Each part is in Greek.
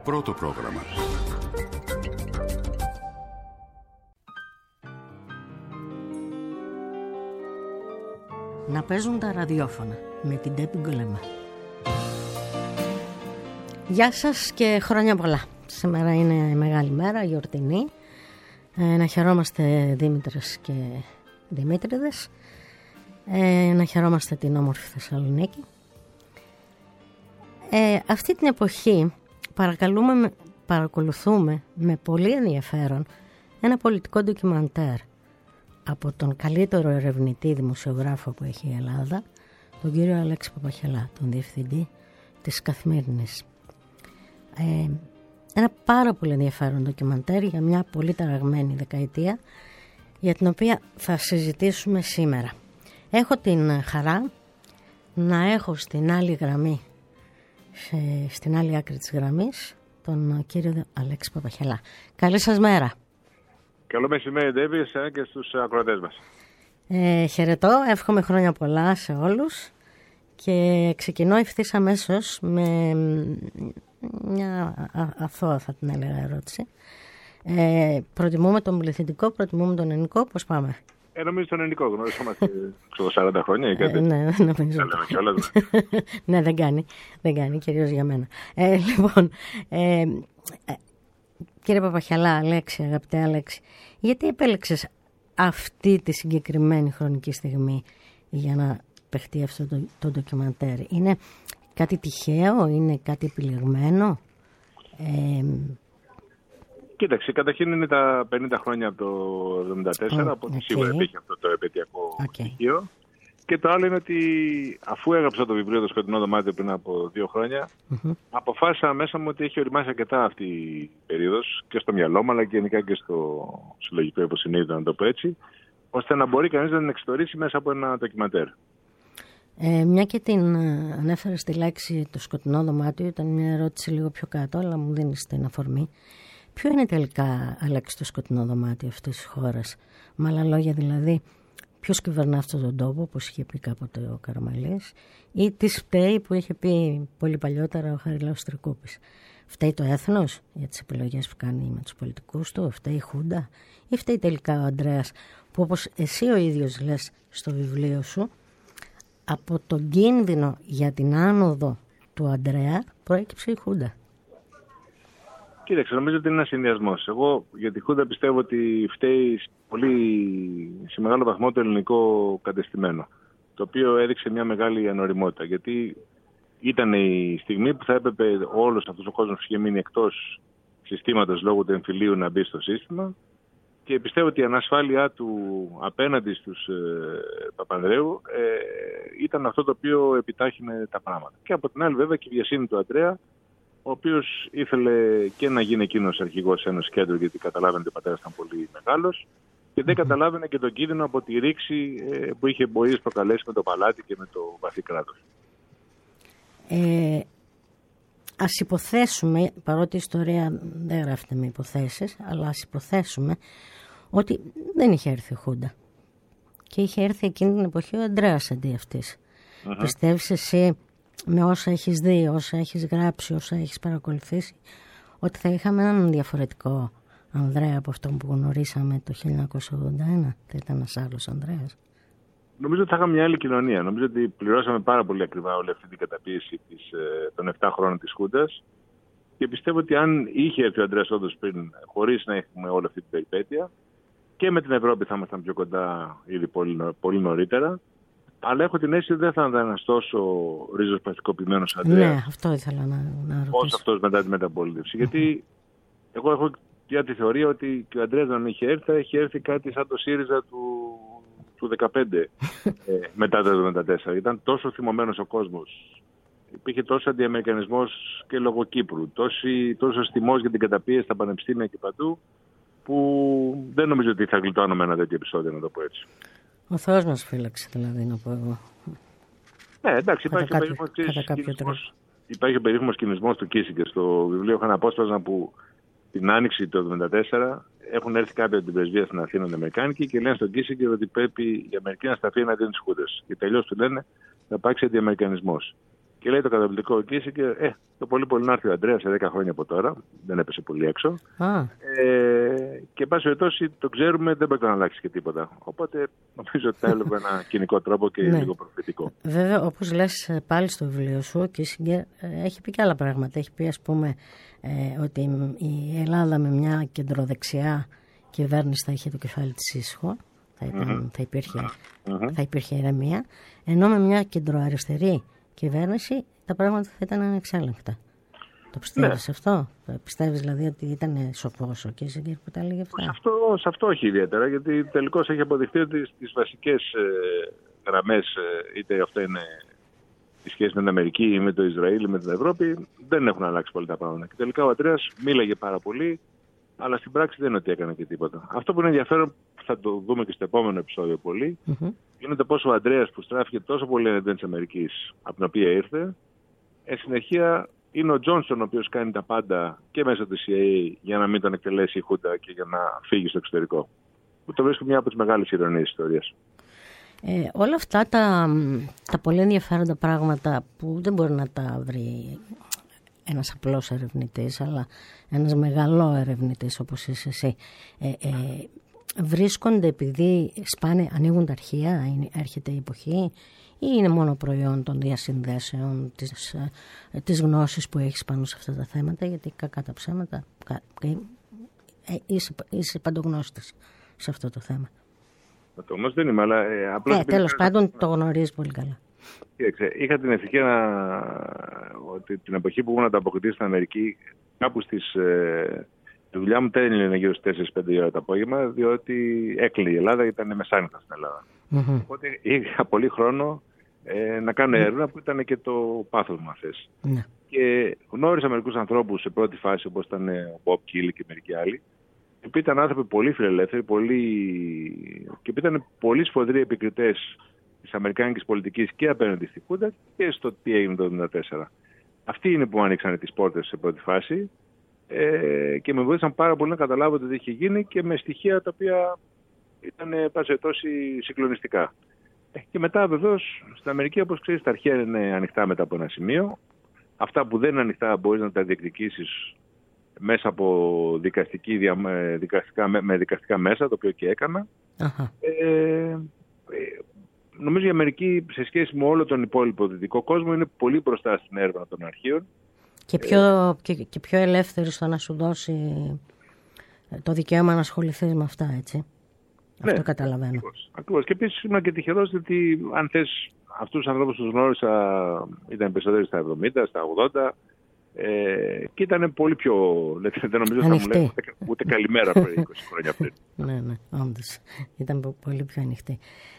Πρώτο πρόγραμμα. Να παίζουν τα ραδιόφωνα με την Τέπη Γκολεμά. Γεια σας και χρόνια πολλά. Σήμερα είναι μεγάλη μέρα, γιορτινή. Να χαιρόμαστε Δήμητρες και Δημήτριδες. Να χαιρόμαστε την όμορφη Θεσσαλονίκη. Αυτή την εποχή παρακολουθούμε με πολύ ενδιαφέρον ένα πολιτικό ντοκιμαντέρ από τον καλύτερο ερευνητή δημοσιογράφο που έχει η Ελλάδα, τον κύριο Αλέξη Παπαχελά, τον διευθυντή της Καθημερινής. Ένα πάρα πολύ ενδιαφέρον ντοκιμαντέρ για μια πολύ ταραγμένη δεκαετία, για την οποία θα συζητήσουμε σήμερα. Έχω την χαρά να έχω στην άλλη γραμμή, στην άλλη άκρη της γραμμής, τον κύριο Αλέξη Παπαχελά. Καλή σας μέρα. Καλό μεσημέρι, Ντέβη, και στους ακροατές μας. Χαιρετώ, εύχομαι χρόνια πολλά σε όλους και ξεκινώ ευθύς αμέσως με μια αθώα, θα την έλεγα, ερώτηση. Προτιμούμε τον πληθυντικό, προτιμούμε τον ελληνικό, πώς πάμε? Νομίζω τον ελληνικό, γνωριζόμαστε 40 χρόνια ή κάτι. Ναι, νομίζω. Ναι, δεν κάνει, κυρίως για μένα. Λοιπόν, κύριε Παπαχελά, Αλέξη, αγαπητέ Αλέξη, γιατί επέλεξες αυτή τη συγκεκριμένη χρονική στιγμή για να παιχτεί αυτό το ντοκιμαντέρ? Είναι κάτι τυχαίο, είναι κάτι επιλεγμένο? Κοίταξε, καταρχήν είναι τα 50 χρόνια από το 1974, οπότε σίγουρα υπήρχε αυτό το επαιτειακό στοιχείο. Και το άλλο είναι ότι αφού έγραψα το βιβλίο «Το σκοτεινό δωμάτιο» πριν από 2 χρόνια, αποφάσισα μέσα μου ότι έχει οριμάσει αρκετά αυτή η περίοδος και στο μυαλό μου, αλλά και γενικά και στο συλλογικό υποσυνείδητο, να το πω έτσι, ώστε να μπορεί κανείς να την εξιστορήσει μέσα από ένα ντοκιμαντέρ. Μια και την ανέφερα στη λέξη «το σκοτεινό δωμάτιο», ήταν μια ερώτηση λίγο πιο κάτω, αλλά μου δίνεις την αφορμή. Ποιο είναι τελικά, Αλέξη, το σκοτεινό δωμάτιο αυτής της χώρας? Με άλλα λόγια, δηλαδή, ποιος κυβερνά αυτόν τον τόπο, όπως είχε πει κάποτε ο Καραμαλής, ή τι φταίει, που είχε πει πολύ παλιότερα ο Χαριλάος Τρικούπης? Φταίει το έθνος για τις επιλογές που κάνει με τους πολιτικούς του? Φταίει η Χούντα? Ή φταίει τελικά ο Ανδρέας, που όπως εσύ ο ίδιος λες στο βιβλίο σου, από τον κίνδυνο για την άνοδο του Ανδρέα προέκυψε η Χούντα? Κοίταξε, νομίζω ότι είναι ένας συνδυασμός. Εγώ για τη Χούντα πιστεύω ότι φταίει σε μεγάλο βαθμό το ελληνικό κατεστημένο, το οποίο έδειξε μια μεγάλη ανοριμότητα, γιατί ήταν η στιγμή που θα έπρεπε όλος αυτός ο κόσμος που είχε μείνει εκτός συστήματος λόγω του εμφυλίου να μπει στο σύστημα, και πιστεύω ότι η ανασφάλειά του απέναντι στους Παπανδρέου ήταν αυτό το οποίο επιτάχυνε τα πράγματα. Και από την άλλη βέβαια και η βιασύνη του Ανδρέα, ο οποίος ήθελε και να γίνει εκείνος αρχηγός ενός κέντρου, γιατί καταλάβαινε ότι ο πατέρας ήταν πολύ μεγάλος, και δεν καταλάβαινε και τον κίνδυνο από τη ρήξη που είχε μπορείς προκαλέσει με το παλάτι και με το βαθύ κράτος. Ας υποθέσουμε, παρότι η ιστορία δεν γράφεται με υποθέσεις, αλλά ας υποθέσουμε ότι δεν είχε έρθει η Χούντα και είχε έρθει εκείνη την εποχή ο Ανδρέας αντί αυτής. Πιστεύεις εσύ, με όσα έχεις δει, όσα έχεις γράψει, όσα έχεις παρακολουθήσει, ότι θα είχαμε έναν διαφορετικό Ανδρέα από αυτόν που γνωρίσαμε το 1981? Θα ήταν ένας άλλος Ανδρέας? Νομίζω ότι θα είχαμε μια άλλη κοινωνία. Νομίζω ότι πληρώσαμε πάρα πολύ ακριβά όλη αυτή την καταπίεση των 7 χρόνων της Χούντας, και πιστεύω ότι αν είχε έρθει ο Ανδρέας όντως πριν, χωρίς να έχουμε όλη αυτή την περιπέτεια, και με την Ευρώπη θα ήμασταν πιο κοντά ήδη πολύ νωρίτερα. Αλλά έχω την αίσθηση ότι δεν θα ήταν ένας τόσο ριζοσπαστικοποιημένος Ανδρέας. Ναι, αυτό ήθελα να ρωτήσω. Ως αυτός μετά τη μεταπολίτευση. Γιατί εγώ έχω για τη θεωρία ότι και ο Ανδρέας να μην είχε έρθει, θα είχε έρθει κάτι σαν το ΣΥΡΙΖΑ του 2015 μετά το 1974. Ήταν τόσο θυμωμένος ο κόσμος. Υπήρχε τόσο αντιαμερικανισμός και λόγω Κύπρου. Τόσο θυμός για την καταπίεση στα πανεπιστήμια και παντού, που δεν νομίζω ότι θα γλιτώνουμε ένα τέτοιο επεισόδιο, να το πω έτσι. Ο Θεός μας φύλαξε, δηλαδή, να πω εγώ. Ναι, εντάξει, υπάρχει ο περίφημος κινησμός του Κίσιγκερ. Στο βιβλίο έχω ένα απόσπασμα που την Άνοιξη του 1974 έχουν έρθει κάποιοι από την πρεσβεία στην Αθήνα, οι Αμερικάνικοι, και λένε στον Κίσιγκερ ότι πρέπει η Αμερική να σταθεί εναντίον της Χούντας. Και τελειώς του λένε να υπάρξει αντιαμερικανισμός. Και λέει το καταπληκτικό ο Κίσιγκερ, το πολύ πολύ να έρθει ο Ανδρέας σε 10 χρόνια από τώρα. Δεν έπεσε πολύ έξω. Και εν πάση περιπτώσει το ξέρουμε, δεν μπορεί να αλλάξει και τίποτα. Οπότε νομίζω ότι θα έλεγα ένα κοινικό τρόπο και λίγο προφητικό. Βέβαια, όπως λες πάλι στο βιβλίο σου, ο Κίσιγκερ έχει πει και άλλα πράγματα. Έχει πει, ας πούμε, ότι η Ελλάδα με μια κεντροδεξιά κυβέρνηση θα είχε το κεφάλι της ήσυχο. Θα υπήρχε ηρεμία. Ενώ με μια κεντροαριστερή κυβέρνηση τα πράγματα θα ήταν ανεξέλεγκτα. Το πιστεύεις αυτό? Πιστεύεις δηλαδή ότι ήταν σοφός ο Κίσιγκερ που τα έλεγε αυτά? Σε αυτό όχι ιδιαίτερα, γιατί τελικώς έχει αποδειχθεί ότι στις βασικές γραμμές, είτε αυτό είναι η σχέση με την Αμερική ή με το Ισραήλ ή με την Ευρώπη, δεν έχουν αλλάξει πολύ τα πράγματα. Και τελικά ο Ανδρέας μίλαγε πάρα πολύ, αλλά στην πράξη δεν είναι ότι έκανε και τίποτα. Αυτό που είναι ενδιαφέρον, θα το δούμε και στο επόμενο επεισόδιο πολύ, είναι το πόσο ο Ανδρέας που στράφηκε τόσο πολύ εναντίον της Αμερικής, από την οποία ήρθε, εν συνεχεία είναι ο Τζόνσον ο οποίος κάνει τα πάντα και μέσω της CIA για να μην τον εκτελέσει η Χούντα και για να φύγει στο εξωτερικό. Που το βρίσκω μια από τις μεγάλες ηρωνίες της ιστορίας. Όλα αυτά τα πολύ ενδιαφέροντα πράγματα που δεν μπορεί να τα βρει ένας απλός ερευνητής, αλλά ένας μεγάλο ερευνητής όπως είσαι εσύ, βρίσκονται επειδή ανοίγουν τα αρχεία, έρχεται η εποχή, ή είναι μόνο προϊόν των διασυνδέσεων, της γνώσης που έχεις πάνω σε αυτά τα θέματα? Γιατί κακά τα ψέματα είσαι παντογνώστης σε αυτό το θέμα. Όμως δεν είμαι, αλλά απλώς... τέλος πάντων το γνωρίζεις πολύ καλά. Είχα την ευτυχία ότι την εποχή που ήμουν ανταποκριτής στην Αμερική, κάπου τη δουλειά μου τέλειωνε γύρω στις 4-5 ώρα το απόγευμα, διότι έκλειγε η Ελλάδα, ήταν μεσάνυχτα στην Ελλάδα. Οπότε είχα πολύ χρόνο να κάνω έρευνα που ήταν και το πάθος μου, αν θες. Και γνώρισα μερικούς ανθρώπους σε πρώτη φάση, όπως ήταν ο Μπομπ Κίλι και μερικοί άλλοι, οι οποίοι ήταν άνθρωποι πολύ φιλελεύθεροι και ήταν πολύ σφοδροί επικριτές της αμερικάνικης πολιτικής και απέναντι στη Χούντα και στο τι έγινε το 1974. Αυτοί είναι που μου ανοίξαν τις πόρτες σε πρώτη φάση και με βοήθησαν πάρα πολύ να καταλάβω τι είχε γίνει και με στοιχεία τα οποία ήταν πάση συγκλονιστικά. Και μετά βεβαίως στην Αμερική, όπως ξέρεις, τα αρχεία είναι ανοιχτά μετά από ένα σημείο. Αυτά που δεν είναι ανοιχτά μπορείς να τα διεκδικήσεις μέσα από με δικαστικά μέσα, το οποίο και έκανα. Νομίζω η Αμερική σε σχέση με όλο τον υπόλοιπο δυτικό κόσμο είναι πολύ μπροστά στην έρευνα των αρχείων. Και πιο ελεύθερη στο να σου δώσει το δικαίωμα να ασχοληθείς με αυτά, έτσι. Αυτό καταλαβαίνω. Ακριβώς. Και επίσης ήμουν και τυχερός, γιατί αν θες, αυτούς τους ανθρώπους τους γνώρισα, ήταν περισσότεροι στα 70, στα 80, και ήταν πολύ πιο, δεν νομίζω θα μου λέει ούτε καλημέρα πριν 20 χρόνια πριν. Ναι, όντως. Ήταν πολύ πιο ανοιχτή.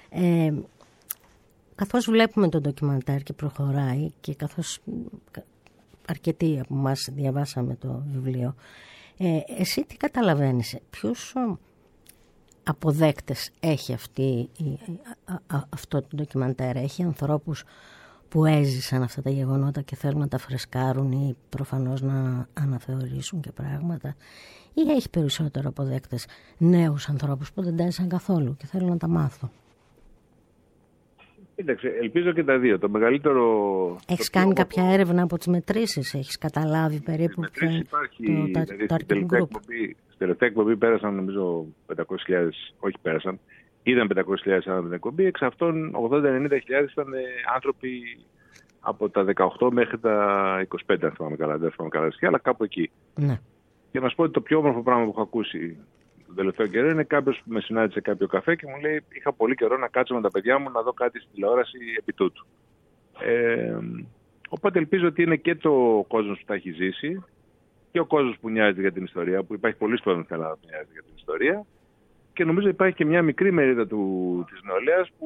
Καθώς βλέπουμε το ντοκιμαντέρ και προχωράει και καθώς αρκετοί από εμάς διαβάσαμε το βιβλίο, εσύ τι καταλαβαίνεις, ποιους αποδέκτες έχει αυτό το ντοκιμαντέρ? Έχει ανθρώπους που έζησαν αυτά τα γεγονότα και θέλουν να τα φρεσκάρουν ή προφανώς να αναθεωρήσουν και πράγματα, ή έχει περισσότερο αποδέκτες νέους ανθρώπους που δεν τα έζησαν καθόλου και θέλουν να τα μάθουν? Κοίταξε, ελπίζω και τα δύο. Το μεγαλύτερο... Έχεις κάνει κάποια έρευνα από τις μετρήσεις? Έχεις καταλάβει περίπου ποιο είναι το article group? Στη τελευταία εκπομπή πέρασαν νομίζω 500.000, όχι πέρασαν, είδαν 500.000 άνθρωποι την εκπομπή, εξ αυτών 80-90.000 ήταν άνθρωποι από τα 18 μέχρι τα 25, αν θυμάμαι καλά, δεν θυμάμαι καλά, αλλά κάπου εκεί. Ναι. Και να σου πω ότι το πιο όμορφο πράγμα που έχω ακούσει τον τελευταίο καιρό είναι κάποιος που με συνάντησε σε κάποιο καφέ και μου λέει: είχα πολύ καιρό να κάτσω με τα παιδιά μου να δω κάτι στη τηλεόραση επί τούτου. Οπότε ελπίζω ότι είναι και το κόσμος που τα έχει ζήσει και ο κόσμος που νοιάζεται για την ιστορία, που υπάρχει πολλοί κόσμος στην Ελλάδα που νοιάζεται για την ιστορία, και νομίζω υπάρχει και μια μικρή μερίδα της νεολαίας που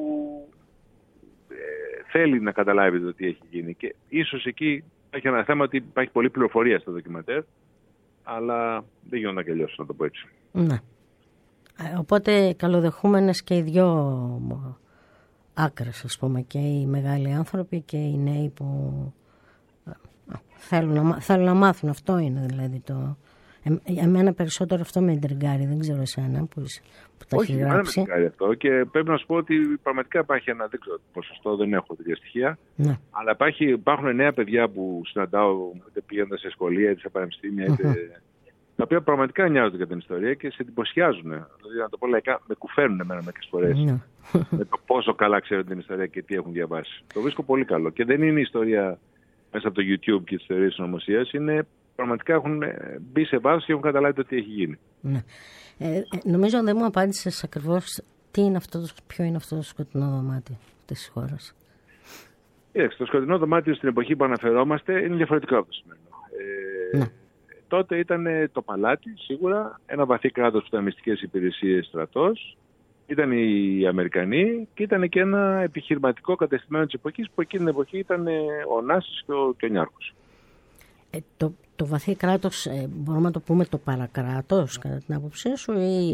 θέλει να καταλάβει το τι έχει γίνει. Και ίσως εκεί έχει ένα θέμα ότι υπάρχει πολλή πληροφορία στο ντοκιμαντέρ, αλλά δεν γίνονταν και αλλιώς, να το πω έτσι. Ναι. Οπότε καλοδεχούμενες και οι δυο άκρες, ας πούμε, και οι μεγάλοι άνθρωποι και οι νέοι που θέλουν να μάθουν. Αυτό είναι δηλαδή Εμένα περισσότερο αυτό με εντριγκάρει, δεν ξέρω εσένα που τα έχει γράψει. Όχι, δεν με εντριγκάρει αυτό και πρέπει να σου πω ότι πραγματικά υπάρχει ένα, δεν ξέρω ποσοστό, δεν έχω τέτοια στοιχεία, ναι. Αλλά υπάρχουν νέα παιδιά που συναντάω, είτε πηγαίνοντας σε σχολεία, είτε σε πανεπιστήμια, είτε... τα οποία πραγματικά νοιάζονται για την ιστορία και σε εντυπωσιάζουν. Δηλαδή, να το πω λαϊκά, με κουφαίνουν εμένα μερικές φορές με το πόσο καλά ξέρουν την ιστορία και τι έχουν διαβάσει. Το βρίσκω πολύ καλό. Και δεν είναι η ιστορία μέσα από το YouTube και τις θεωρίες συνωμοσίας, είναι πραγματικά έχουν μπει σε βάθος και έχουν καταλάβει το τι έχει γίνει. Ναι. Νομίζω δεν μου απάντησες ακριβώς ποιο είναι αυτό το σκοτεινό δωμάτιο της χώρας. Το σκοτεινό δωμάτιο στην εποχή που αναφερόμαστε είναι διαφορετικό από το σημερινό. Τότε ήταν το παλάτι, σίγουρα, ένα βαθύ κράτος που ήταν μυστικές υπηρεσίες, στρατός, ήταν οι Αμερικανοί και ήταν και ένα επιχειρηματικό κατεστημένο της εποχής που εκείνη την εποχή ήταν ο Νάσης και ο Νιάρχος. Το βαθύ κράτος, μπορούμε να το πούμε το παρακράτος κατά την άποψή σου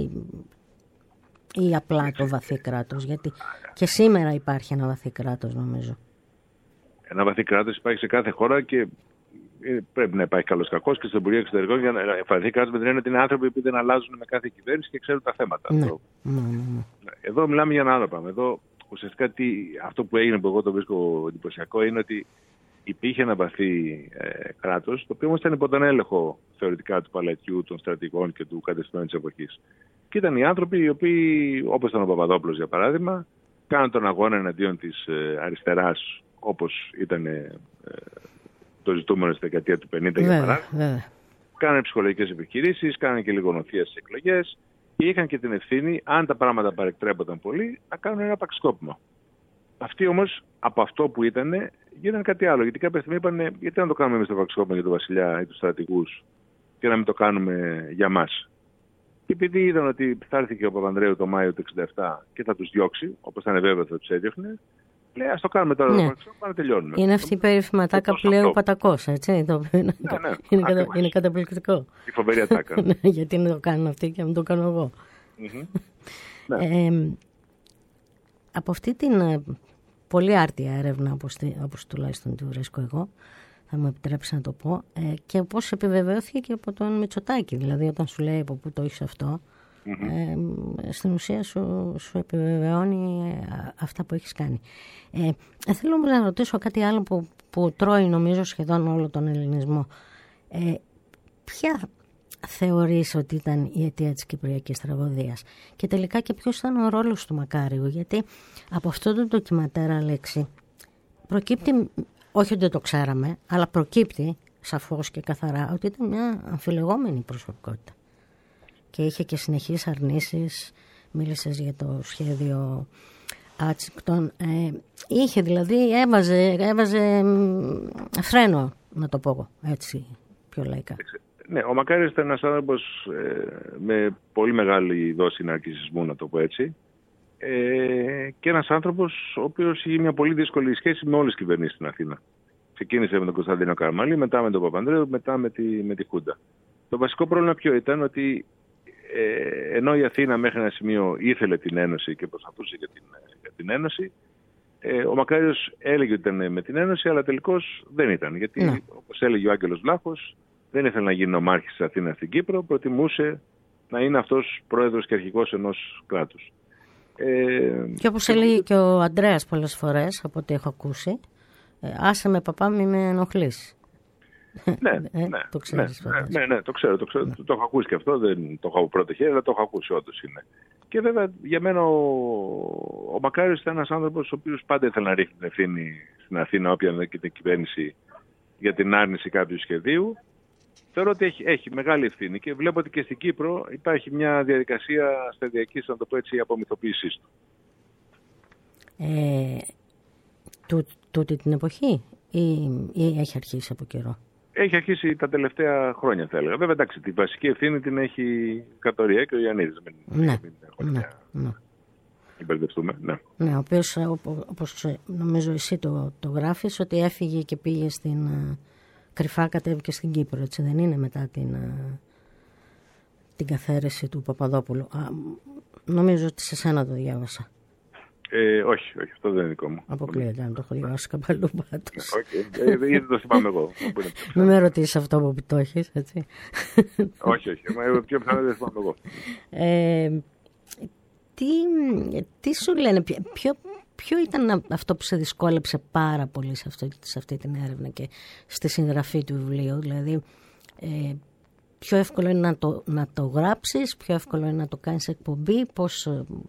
ή απλά το βαθύ κράτος? Γιατί και σήμερα υπάρχει ένα βαθύ κράτος, νομίζω. Ένα βαθύ κράτος υπάρχει σε κάθε χώρα και πρέπει να υπάρχει καλός κακός και στο Υπουργείο Εξωτερικών για να βαθύ κράτος με την έννοια ότι είναι άνθρωποι που δεν αλλάζουν με κάθε κυβέρνηση και ξέρουν τα θέματα. Ναι. Εδώ μιλάμε για ένα άλλο πράγμα. Εδώ ουσιαστικά αυτό που έγινε που εγώ το βρίσκω εντυπωσιακό είναι ότι υπήρχε ένα βαθύ κράτος, το οποίο όμως ήταν υπό τον έλεγχο θεωρητικά του παλατιού, των στρατηγών και του κατεστημένου της εποχής. Και ήταν οι άνθρωποι οι οποίοι, όπως ήταν ο Παπαδόπουλος για παράδειγμα, κάναν τον αγώνα εναντίον της αριστεράς, όπως ήταν το ζητούμενο στη δεκαετία του 50 για παράδειγμα. Κάνανε ψυχολογικές επιχειρήσεις, κάνανε και λιγονοθεία στις εκλογές και είχαν και την ευθύνη, αν τα πράγματα παρεκτρέπονταν πολύ, να κάνουν ένα παξικόπημα. Αυτοί όμως από αυτό που ήταν γίνανε κάτι άλλο. Γιατί κάποια στιγμή είπαν, γιατί να το κάνουμε εμείς το παξικόπημα για τον βασιλιά ή τους στρατηγούς και να μην το κάνουμε για μας. Και επειδή είδαν ότι θα έρθει και ο Παπανδρέου το Μάιο του 1967 και θα τους διώξει, όπως ήταν βέβαιο θα τους έδιωχνε, λέει ας το κάνουμε τώρα το παξικόπημα να τελειώνουμε. Είναι αυτή η περίφημη ατάκα που λέει ο Πατακός, έτσι, το οποίο είναι καταπληκτικό. Η φοβερή ατάκα. Γιατί να το κάνουν αυτοί και να μην το κάνω εγώ. Από αυτή την πολύ άρτια έρευνα, όπως τουλάχιστον τη βρίσκω εγώ, θα μου επιτρέψει να το πω, και πώς επιβεβαιώθηκε και από τον Μητσοτάκη. Δηλαδή όταν σου λέει από πού το έχεις αυτό, στην ουσία σου επιβεβαιώνει αυτά που έχεις κάνει. Θέλω να ρωτήσω κάτι άλλο που τρώει νομίζω σχεδόν όλο τον ελληνισμό. Ποια θεωρείς ότι ήταν η αιτία της Κυπριακής τραγωδίας και τελικά και ποιος ήταν ο ρόλος του Μακάριου? Γιατί από αυτό το ντοκιματέρ, Αλέξη, προκύπτει, όχι ότι δεν το ξέραμε, αλλά προκύπτει σαφώς και καθαρά ότι ήταν μια αμφιλεγόμενη προσωπικότητα και είχε και συνεχείς αρνήσεις. Μίλησες για το σχέδιο Άτσικτον, είχε δηλαδή, έβαζε φρένο, να το πω έτσι πιο λαϊκά. Ναι, ο Μακάριος ήταν ένας άνθρωπος με πολύ μεγάλη δόση ναρκισσισμού, να το πω έτσι, και ένας άνθρωπος ο οποίος είχε μια πολύ δύσκολη σχέση με όλες τις κυβερνήσεις στην Αθήνα. Ξεκίνησε με τον Κωνσταντίνο Καραμανλή, μετά με τον Παπανδρέου, μετά με τη Χούντα. Το βασικό πρόβλημα ποιο ήταν? Ότι ενώ η Αθήνα μέχρι ένα σημείο ήθελε την Ένωση και προσπαθούσε για την Ένωση, ο Μακάριος έλεγε ότι ήταν με την Ένωση, αλλά τελικώς δεν ήταν. Γιατί, όπως έλεγε ο Άγγελος Βλάχος, δεν ήθελε να γίνει νομάρχης της Αθήνας στην Κύπρο, προτιμούσε να είναι αυτός πρόεδρος και αρχηγός ενός κράτους. Και όπως έλεγε και ο Ανδρέας πολλές φορές, από ό,τι έχω ακούσει, άσε με παπά, μη με ενοχλείς. Το ξέρεις, το ξέρω. Το έχω ακούσει και αυτό, δεν το έχω από πρώτο χέρι, αλλά το έχω ακούσει, όντως είναι. Και βέβαια για μένα ο Μακάριος ήταν ένας άνθρωπος ο οποίος πάντα ήθελε να ρίχνει την ευθύνη στην Αθήνα, όποια είναι και την κυβέρνηση, για την άρνηση κάποιου σχεδίου. Θεωρώ ότι έχει μεγάλη ευθύνη και βλέπω ότι και στην Κύπρο υπάρχει μια διαδικασία σταδιακής, να το πω έτσι, απομυθοποίησής του. Τούτη την εποχή ή έχει αρχίσει από καιρό? Έχει αρχίσει τα τελευταία χρόνια, θα έλεγα. Βέβαια, εντάξει, τη βασική ευθύνη την έχει Κατορία και ο Ιαννίδης. Ναι. Μπερδευτούμε. Ναι, ο οποίος, όπως νομίζω εσύ το γράφεις, ότι έφυγε και πήγε στην... κρυφά κατέβηκε στην Κύπρο, έτσι δεν είναι, μετά την καθαίρεση του Παπαδόπουλου? Νομίζω ότι σε σένα το διάβασα. Όχι, αυτό δεν είναι δικό μου. Αποκλείεται να το έχω διαβάσει κάπου αλλού πάντως. Ήδη το θυμάμαι εγώ. Μην με ρωτήσεις αυτό που το έχεις, έτσι. Όχι, πιο πιθανό δεν θυμάμαι εγώ. Τι σου λένε, ποιο ήταν αυτό που σε δυσκόλεψε πάρα πολύ σε αυτή την έρευνα και στη συγγραφή του βιβλίου? Δηλαδή, πιο εύκολο είναι να το γράψεις, πιο εύκολο είναι να το κάνεις εκπομπή, πώς...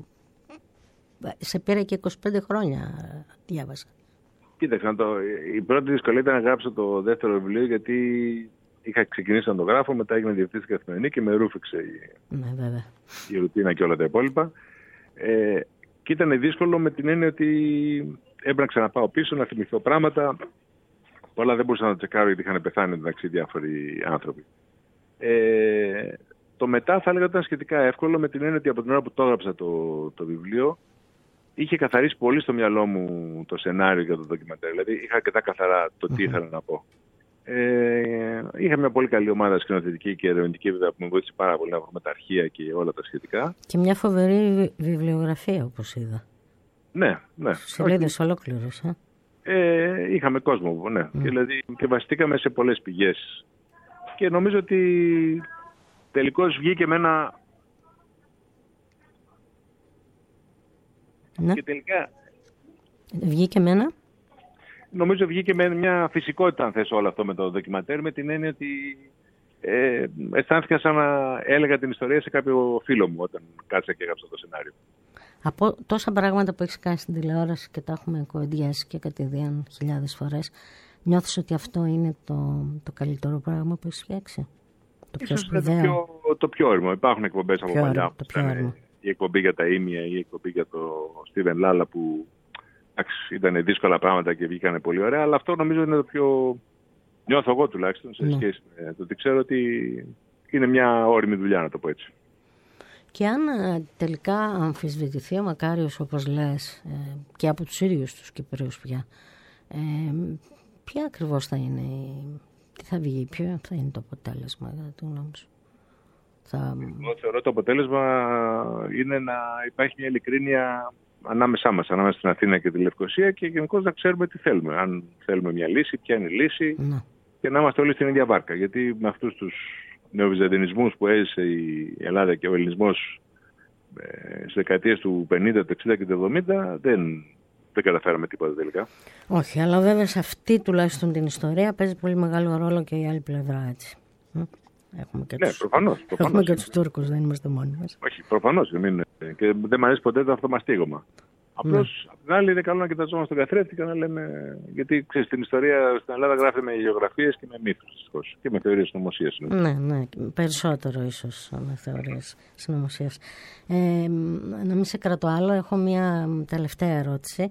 Σε πήρε και 25 χρόνια, διάβασα. Κοίταξε, η πρώτη δυσκολία ήταν να γράψω το δεύτερο βιβλίο, γιατί είχα ξεκινήσει να το γράφω, μετά έγινε διευθυντής Καθημερινή και με ρούφηξε η ρουτίνα και όλα τα υπόλοιπα. Και ήταν δύσκολο με την έννοια ότι έπρεπε να ξαναπάω πίσω, να θυμηθώ πράγματα. Πολλά δεν μπορούσα να τσεκάρω γιατί είχαν πεθάνει εντάξει διάφοροι άνθρωποι. Το μετά θα έλεγα ότι ήταν σχετικά εύκολο, με την έννοια ότι από την ώρα που το έγραψα το βιβλίο, είχε καθαρίσει πολύ στο μυαλό μου το σενάριο για το ντοκιμαντέρ. Δηλαδή είχα αρκετά καθαρά το τι ήθελα να πω. Είχα μια πολύ καλή ομάδα σκηνοθετική και ερευνητική, βέβαια, που με βοήθησε πάρα πολύ να βρούμε τα αρχεία και όλα τα σχετικά. Και μια φοβερή βιβλιογραφία, όπως είδα. Ναι. Σελίδες ολόκληρες. Είχαμε κόσμο, ναι. Και βασιστήκαμε σε πολλές πηγές. Και νομίζω ότι τελικώς βγήκε με ένα... Ναι. Και τελικά... Βγήκε με ένα... Νομίζω βγήκε με μια φυσικότητα, αν θες, όλο αυτό με το ντοκιμαντέρ, με την έννοια ότι αισθάνθηκα σαν να έλεγα την ιστορία σε κάποιο φίλο μου όταν κάτσα και έγραψα το σενάριο. Από τόσα πράγματα που έχεις κάνει στην τηλεόραση και τα έχουμε κοδιάσει και κατηδίαν χιλιάδες φορές, νιώθεις ότι αυτό είναι το καλύτερο πράγμα που έχεις φτιάξει? Το πιο σπουδαίο? Το πιο όριμο. Υπάρχουν εκπομπές από παλιά. Η εκπομπή για τα Ήμια ή η εκπομπή για το Στίβεν Λάλα που ήταν δύσκολα πράγματα και βγήκανε πολύ ωραία, αλλά αυτό νομίζω είναι το πιο... Νιώθω εγώ τουλάχιστον σε σχέση με το ότι ξέρω ότι είναι μια όριμη δουλειά, να το πω έτσι. Και αν τελικά αμφισβητηθεί ο Μακάριος, όπως λες, και από τους ίδιους τους Κυπρίους πια, ποια ακριβώς θα είναι, τι θα βγει, ποιο θα είναι το αποτέλεσμα κατά τη γνώμη σου? Εγώ θεωρώ το αποτέλεσμα είναι να υπάρχει μια ειλικρίνεια ανάμεσά μας, ανάμεσα στην Αθήνα και τη Λευκοσία, και γενικώς να ξέρουμε τι θέλουμε. Αν θέλουμε μια λύση, ποια είναι η λύση, και να είμαστε όλοι στην ίδια βάρκα. Γιατί με αυτούς τους νεοβυζαντινισμούς που έζησε η Ελλάδα και ο ελληνισμός στις δεκαετίες του 50, του 60 και του 70, δεν καταφέραμε τίποτα τελικά. Όχι, αλλά βέβαια σε αυτή τουλάχιστον την ιστορία παίζει πολύ μεγάλο ρόλο και η άλλη πλευρά, έτσι. Έχουμε και προφανώς. Έχουμε και τους Τούρκους, δεν είμαστε μόνοι μας. Όχι, προφανώς. Και δεν μου αρέσει ποτέ το αυτομαστίγωμα. Απλώς, απ' την άλλη, είναι καλό να κοιταζόμαστε τον καθρέφτη και να λέμε. Γιατί ξέρεις, στην ιστορία στην Ελλάδα γράφεται με γεωγραφίες και με μύθους και με θεωρίες συνωμοσίας. Ναι, περισσότερο ίσως με θεωρίες συνωμοσίας. Να μην σε κρατώ άλλο, έχω μια τελευταία ερώτηση.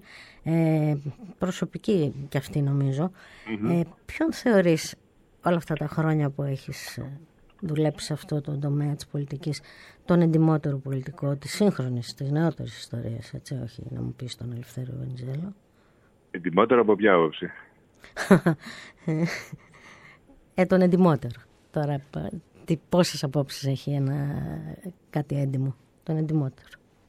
Προσωπική κι αυτή, νομίζω. Ποιον θεωρείς όλα αυτά τα χρόνια που έχεις δουλέψει σε αυτό το τομέα της πολιτικής, τον εντιμότερο πολιτικό της σύγχρονης, της νεότερης ιστορίας, έτσι, όχι να μου πεις τον Ελευθέριο Βενιζέλο? Εντιμότερο από ποια άποψη? Τον εντιμότερο. Τώρα, πόσες απόψεις έχει κάτι έντιμο, τον εντιμότερο?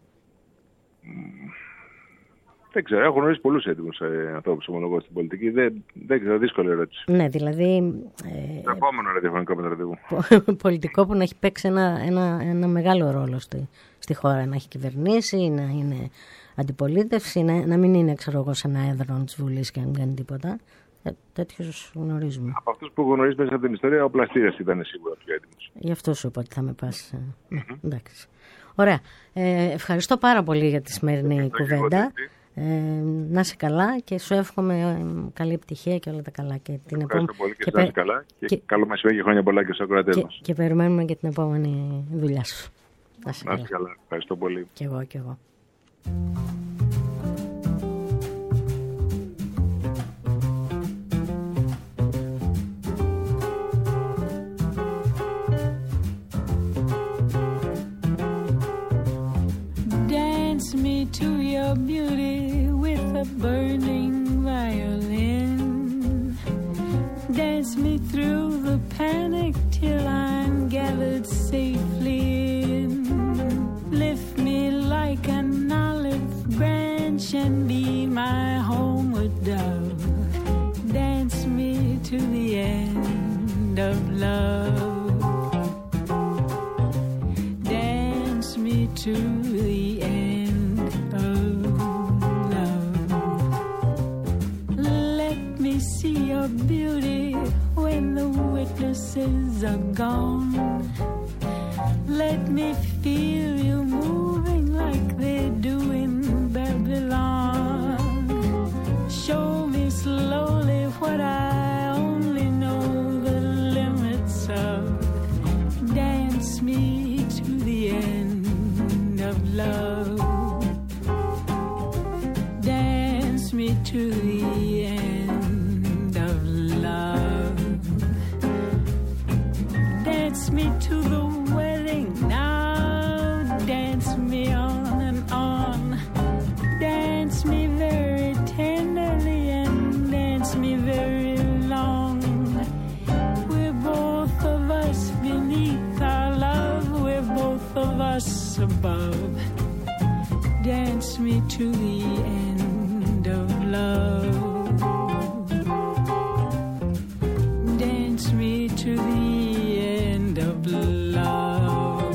Δεν ξέρω, έχω γνωρίσει πολλούς έντιμους ανθρώπους ομολογώ στην πολιτική. Δεν ξέρω, δύσκολη ερώτηση. Ναι, δηλαδή. Το επόμενο ραδιοφωνικό με ραντεβού. Πολιτικό που να έχει παίξει ένα μεγάλο ρόλο στη χώρα, να έχει κυβερνήσει, να είναι αντιπολίτευση, να μην είναι, ξέρω εγώ, σε ένα έδρανο της Βουλής και να μην κάνει τίποτα. Τέτοιους γνωρίζουμε. Από αυτούς που γνωρίζει μέσα από την ιστορία, ο Πλαστήρας ήταν σίγουρα πιο έντιμος. Γι' αυτό σου είπα ότι θα με πας. Εντάξει. Ωραία. Ευχαριστώ πάρα πολύ για τη σημερινή κουβέντα. Να είσαι καλά και σου εύχομαι καλή επιτυχία και όλα τα καλά. Ευχαριστώ πολύ και να είσαι καλά και καλό μεσημέρι και χρόνια πολλά και στους ακροατές μας. Και περιμένουμε και την επόμενη δουλειά σου. Να είσαι καλά. Ευχαριστώ πολύ. Και εγώ. Dance me to your beauty with a burning violin. Dance me through the panic till I'm gathered safely in. Lift me like an olive branch to the end of love. Let me see your beauty when the witnesses are gone. Let me feel you moving like they do in Babylon. Show me slowly what I only know the limits of. Dance me to the end of love. Dance me to the end of love. Dance me to the wedding now. Dance me on and on. Dance me very tenderly and dance me very long. We're both of us beneath our love. We're both of us above. Dance me to the end of love. Dance me to the end of love.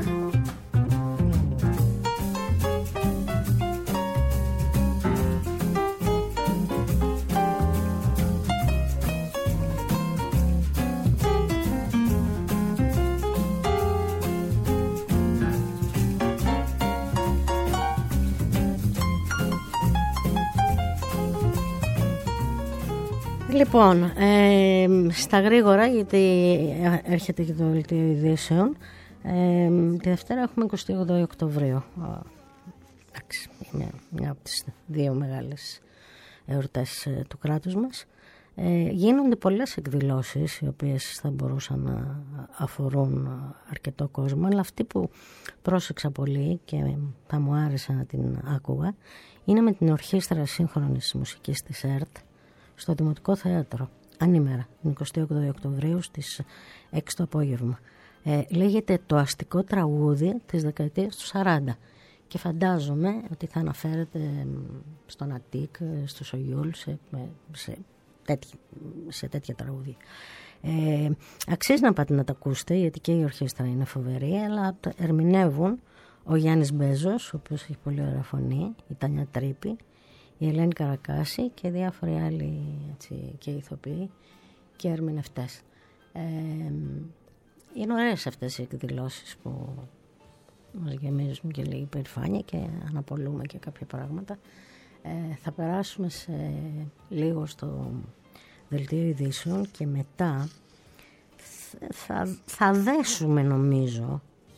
Λοιπόν, στα γρήγορα, γιατί έρχεται και το δελτίο ειδήσεων. Τη Δευτέρα έχουμε 28 Οκτωβρίου. Εντάξει, είναι μια από τις δύο μεγάλες εορτές του κράτους μας. Γίνονται πολλές εκδηλώσεις οι οποίες θα μπορούσαν να αφορούν αρκετό κόσμο, αλλά αυτή που πρόσεξα πολύ και θα μου άρεσε να την άκουγα είναι με την Ορχήστρα Σύγχρονης Μουσικής της ΕΡΤ στο Δημοτικό Θέατρο, ανήμερα, την 28 Οκτωβρίου στις 6 το απόγευμα. Λέγεται «Το αστικό τραγούδι της δεκαετίας του 40» και φαντάζομαι ότι θα αναφέρεται στον Αττικ, στο Σογιούλ, σε τέτοια τραγούδια. Αξίζει να πάτε να τα ακούσετε, γιατί και η ορχήστρα είναι φοβερή, αλλά ερμηνεύουν ο Γιάννης Μπέζος, ο οποίος έχει πολύ ωραία φωνή, η Τάνια Τρίπη, η Ελένη Καρακάση και διάφοροι άλλοι και ηθοποιοί και ερμηνευτές. Είναι ωραίες αυτές οι εκδηλώσεις που μας γεμίζουν και λίγη περηφάνεια και αναπολούμε και κάποια πράγματα. Θα περάσουμε σε λίγο στο δελτίο ειδήσεων και μετά θα δέσουμε, νομίζω,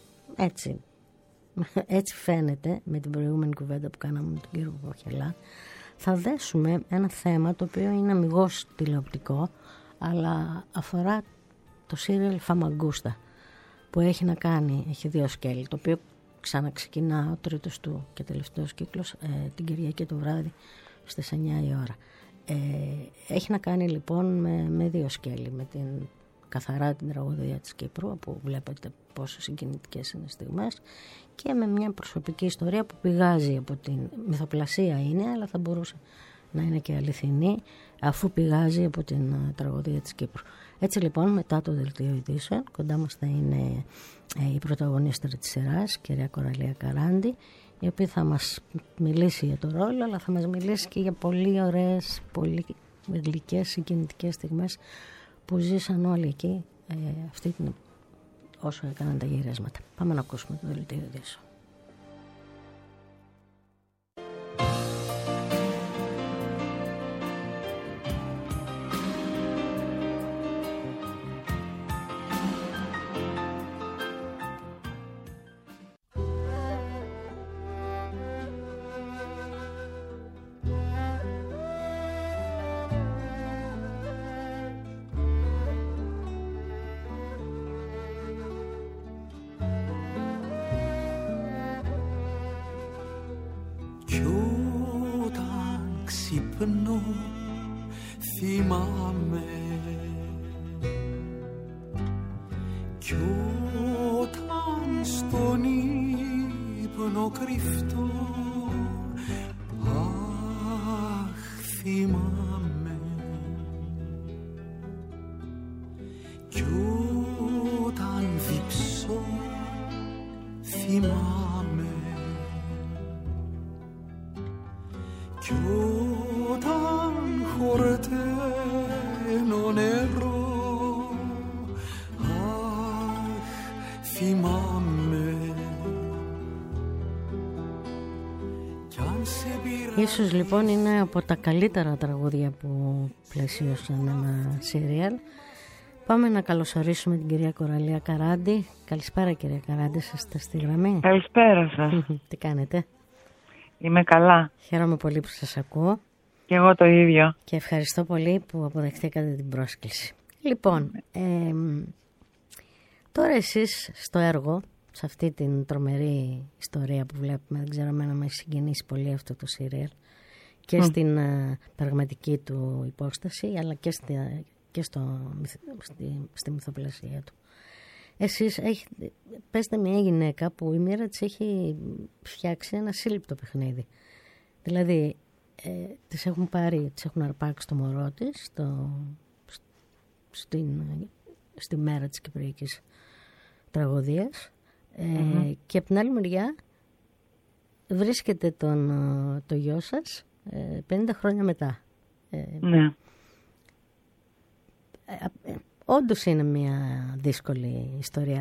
έτσι φαίνεται με την προηγούμενη κουβέντα που κάναμε με τον κύριο Παπαχελά, θα δέσουμε ένα θέμα το οποίο είναι αμιγώς τηλεοπτικό, αλλά αφορά το σύριαλ Φαμαγκούστα, που έχει να κάνει, έχει δύο σκέλη, το οποίο ξαναξεκινά ο τρίτος του και τελευταίος κύκλος την Κυριακή το βράδυ στις 9 η ώρα. Έχει να κάνει λοιπόν με δύο σκέλη, με την καθαρά την τραγωδία της Κύπρου, που βλέπετε πόσο συγκινητικές είναι στιγμές, και με μια προσωπική ιστορία που πηγάζει από την μυθοπλασία είναι, αλλά θα μπορούσε να είναι και αληθινή, αφού πηγάζει από την τραγωδία της Κύπρου. Έτσι λοιπόν, μετά το δελτίο ειδήσεων, κοντά μας θα είναι η πρωταγωνίστρια της σειράς, κυρία Κοραλία Καράντη, η οποία θα μας μιλήσει για το ρόλο, αλλά θα μας μιλήσει και για πολύ ωραίες, πολύ γλυκές, συγκινητικές στιγμές που ζήσαν όλοι εκεί όσο έκαναν τα γυρίσματα. Πάμε να ακούσουμε το δελτίο ειδήσεων. ξυπνώ θυμάμαι κι όταν στον ύπνο κρυφτώ αχ θυμάμαι κι όταν διψώ θυμάμαι θυμάμαι. Ίσως λοιπόν είναι από τα καλύτερα τραγούδια που πλαισίωσαν ένα σύριαλ. Πάμε να καλωσορίσουμε την κυρία Κοραλία Καράντη. Καλησπέρα κυρία Καράντη, είστε στη γραμμή? Καλησπέρα σας. Τι κάνετε? Είμαι καλά. Χαίρομαι πολύ που σας ακούω. Και εγώ το ίδιο. Και ευχαριστώ πολύ που αποδεχτήκατε την πρόσκληση. Λοιπόν, τώρα εσείς στο έργο, σε αυτή την τρομερή ιστορία που βλέπουμε, δεν ξέρω, εμένα με έχει συγκινήσει πολύ αυτό το σύριαλ και στην πραγματική του υπόσταση, αλλά και στη μυθοπλασία του. Εσείς πέστε μια γυναίκα που η μοίρα της έχει φτιάξει ένα σύλληπτο παιχνίδι. Δηλαδή, τις έχουν αρπάξει το μωρό της στη μέρα της Κυπριακής τραγωδίας, και από την άλλη μεριά βρίσκεται το γιο σας 50 χρόνια μετά. Ναι. Όντως είναι μια δύσκολη ιστορία.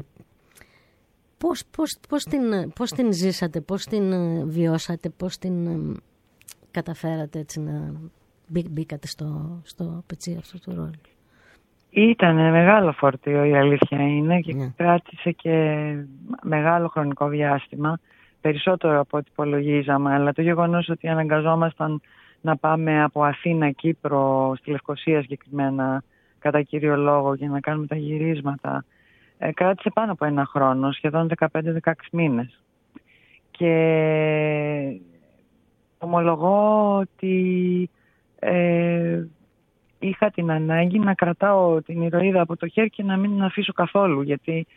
Πώς την ζήσατε, πώς την βιώσατε, πώς την καταφέρατε έτσι να μπήκατε στο πετσί αυτού του ρόλου? Ήταν μεγάλο φορτίο, η αλήθεια είναι, και κράτησε και μεγάλο χρονικό διάστημα, περισσότερο από ό,τι υπολογίζαμε, αλλά το γεγονός ότι αναγκαζόμασταν να πάμε από Αθήνα, Κύπρο, στη Λευκοσία συγκεκριμένα, κατά κύριο λόγο, για να κάνουμε τα γυρίσματα, κράτησε πάνω από ένα χρόνο, σχεδόν 15-16 μήνες. Και ομολογώ ότι είχα την ανάγκη να κρατάω την ηρωίδα από το χέρι και να μην την αφήσω καθόλου, γιατί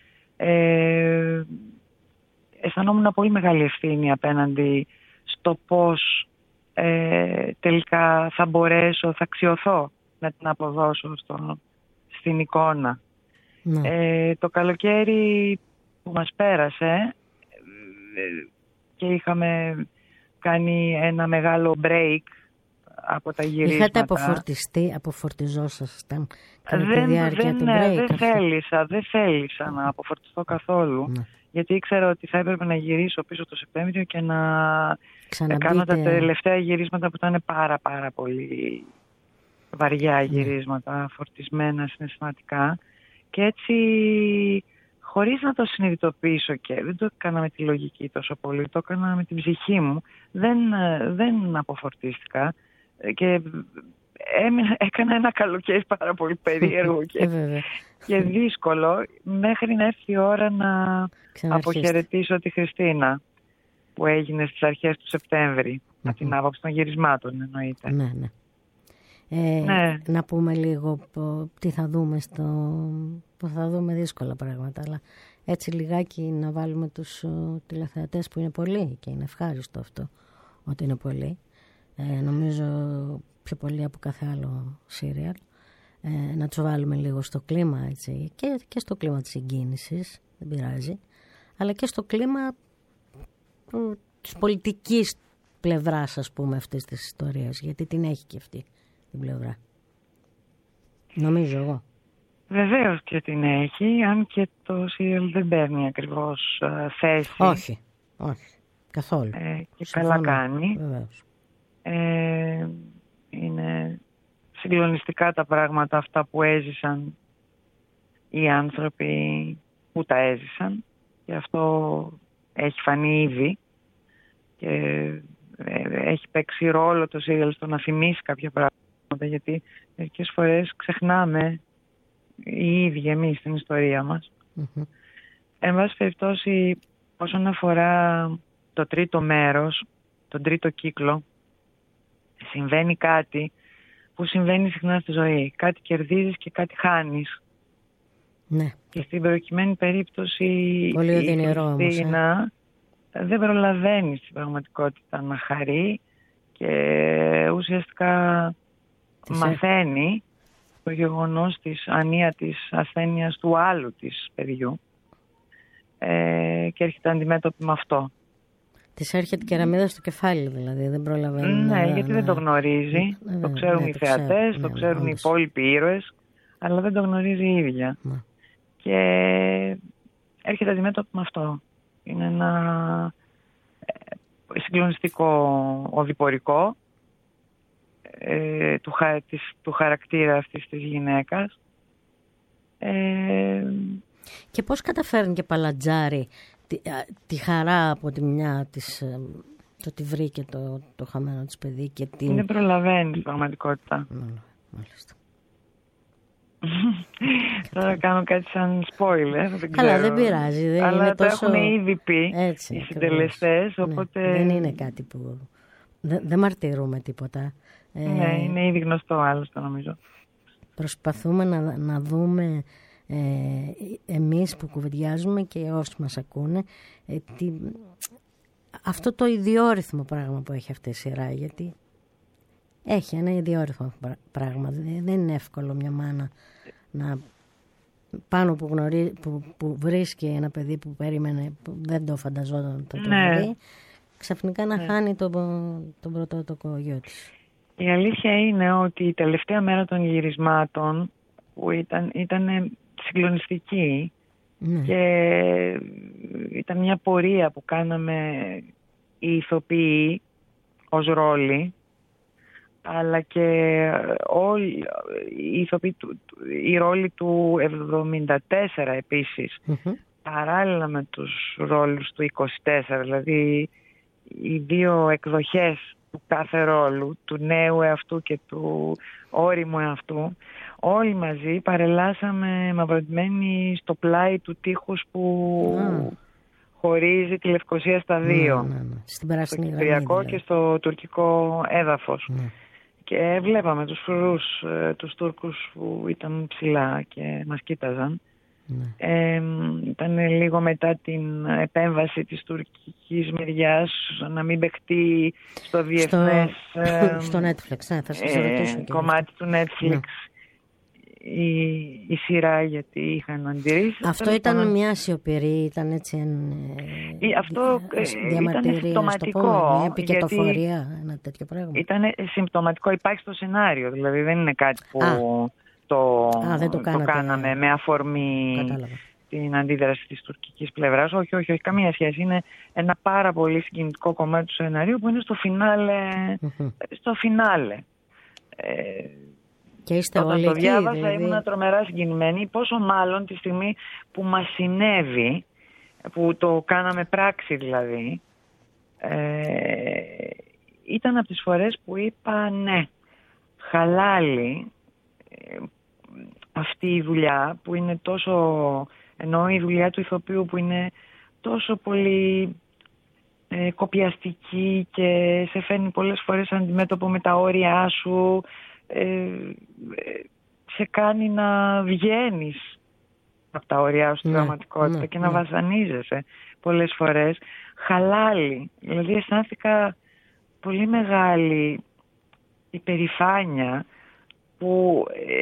αισθανόμουν πολύ μεγάλη ευθύνη απέναντι στο πώς τελικά θα μπορέσω, θα αξιωθώ να την αποδώσω στην εικόνα. Το καλοκαίρι που μας πέρασε και είχαμε κάνει ένα μεγάλο break από τα γυρίσματα. Είχατε αποφορτιζόσασταν κατά τη διάρκεια του break? Δεν θέλησα να αποφορτιστώ καθόλου, γιατί ήξερα ότι θα έπρεπε να γυρίσω πίσω το Σεπτέμβριο και να κάνω τα τελευταία γυρίσματα που ήταν πάρα πολύ βαριά γυρίσματα, φορτισμένα συναισθηματικά, και έτσι, χωρίς να το συνειδητοποιήσω, και δεν το έκανα με τη λογική τόσο πολύ, το έκανα με την ψυχή μου, δεν αποφορτίστηκα και έκανα ένα καλοκαίρι πάρα πολύ περίεργο και δύσκολο, μέχρι να έρθει η ώρα να αποχαιρετήσω τη Χριστίνα, που έγινε στις αρχές του Σεπτέμβρη, από την άποψη των γυρισμάτων εννοείται. Ναι. Να πούμε λίγο τι θα δούμε που θα δούμε δύσκολα πράγματα, αλλά έτσι λιγάκι να βάλουμε τους τηλεθεατές, που είναι πολλοί και είναι ευχάριστο αυτό ότι είναι πολλοί, νομίζω πιο πολλοί από κάθε άλλο σύριαλ, να τους βάλουμε λίγο στο κλίμα, έτσι, και στο κλίμα της συγκίνησης, δεν πειράζει, αλλά και στο κλίμα της πολιτικής πλευράς, ας πούμε, αυτής της ιστορίας, γιατί την έχει και αυτή την πλευρά, νομίζω εγώ. Βεβαίως και την έχει, αν και το σύριαλ δεν παίρνει ακριβώς θέση. Όχι, καθόλου. Και καλά κάνει. Βεβαίως. Είναι συγκλονιστικά τα πράγματα αυτά που έζησαν οι άνθρωποι που τα έζησαν, και αυτό έχει φανεί ήδη και έχει παίξει ρόλο το σύριαλ στο να θυμίσει κάποια πράγματα, γιατί μερικές φορές ξεχνάμε οι ίδιοι εμείς την ιστορία μας. Εν πάση περιπτώσει, όσον αφορά το τρίτο μέρος, τον τρίτο κύκλο, συμβαίνει κάτι που συμβαίνει συχνά στη ζωή. Κάτι κερδίζεις και κάτι χάνεις. Ναι. Και στην προκειμένη περίπτωση πολύ η Χριστίνα δεν προλαβαίνει στην πραγματικότητα να χαρεί και ουσιαστικά μαθαίνει το γεγονός της ανία της ασθένειας του άλλου της παιδιού, και έρχεται αντιμέτωπη με αυτό. Της έρχεται κεραμίδα στο κεφάλι, δηλαδή δεν προλαβαίνει. Ναι, γιατί δεν το γνωρίζει. Το ξέρουν οι θεατές, το ξέρουν οι υπόλοιποι ήρωες, αλλά δεν το γνωρίζει η ίδια. Και έρχεται αντιμέτωπο με αυτό. Είναι ένα συγκλονιστικό οδηπορικό του χαρακτήρα αυτής της γυναίκας. Και πώς καταφέρνει και παλατζάρει τη χαρά από τη μια της, το ότι βρήκε το χαμένο της παιδί και την... Δεν προλαβαίνει στην πραγματικότητα. Μάλιστα. Τώρα κάνω κάτι σαν spoiler. Καλά, δεν πειράζει. Αλλά είναι το τόσο... έχουν ήδη πει έτσι, οι συντελεστές, οπότε... Ναι, δεν είναι κάτι που... Δεν μαρτυρούμε τίποτα. Ναι, είναι ήδη γνωστό άλλωστε νομίζω. Προσπαθούμε να δούμε εμείς που κουβεντιάζουμε και όσοι μας ακούνε αυτό το ιδιόρυθμο πράγμα που έχει αυτή η σειρά, γιατί έχει ένα ιδιόρυθμο πράγμα. Δεν είναι εύκολο μια μάνα να πάνω που βρίσκει ένα παιδί που περίμενε, που δεν το φανταζόταν το παιδί, ξαφνικά να χάνει τον πρωτότοκο γιο της. Η αλήθεια είναι ότι η τελευταία μέρα των γυρισμάτων που ήταν συγκλονιστική και ήταν μια πορεία που κάναμε οι ηθοποιοί ως ρόλοι, αλλά και όλοι οι ηθοποιοί, οι ρόλοι του 74 επίσης, παράλληλα με τους ρόλους του 24, δηλαδή οι δύο εκδοχές του κάθε ρόλου, του νέου εαυτού και του όριμου εαυτού, όλοι μαζί παρελάσαμε μαυροντημένοι στο πλάι του τείχους που χωρίζει τη Λευκοσία στα δύο. Στο κυπριακό και στο τουρκικό έδαφος. Και βλέπαμε τους φρουρούς, τους Τούρκους που ήταν ψηλά και μας κοίταζαν. Ήταν λίγο μετά την επέμβαση της τουρκικής μεριάς να μην παιχτεί στο διεθνές στο Netflix, θα σας ρωτήσω κομμάτι του Netflix η σειρά, γιατί είχαν αντιρρήσεις. Αυτό ήταν μια σιωπηρή, ήταν έτσι αυτό ήταν συμπτωματικό, μια επικετοφορία, ένα τέτοιο πράγμα. Ήταν συμπτωματικό, υπάρχει στο σενάριο, δηλαδή δεν είναι κάτι που το κάναμε με αφορμή την αντίδραση της τουρκικής πλευράς. Όχι, καμία σχέση. Είναι ένα πάρα πολύ συγκινητικό κομμάτι του σενάριου που είναι στο φινάλε. Και είστε όταν όλοι το εκεί, διάβασα δηλαδή... ήμουν τρομερά συγκινημένη, πόσο μάλλον τη στιγμή που μας συνέβη, που το κάναμε πράξη δηλαδή, ήταν από τις φορές που είπα ναι, χαλάλη αυτή η δουλειά που είναι τόσο, ενώ η δουλειά του ηθοποιού που είναι τόσο πολύ κοπιαστική και σε φέρνει πολλές φορές αντιμέτωπο με τα όρια σου, σε κάνει να βγαίνεις από τα όρια σου στην πραγματικότητα και να βασανίζεσαι πολλές φορές. Χαλάλη, δηλαδή αισθάνθηκα πολύ μεγάλη υπερηφάνεια που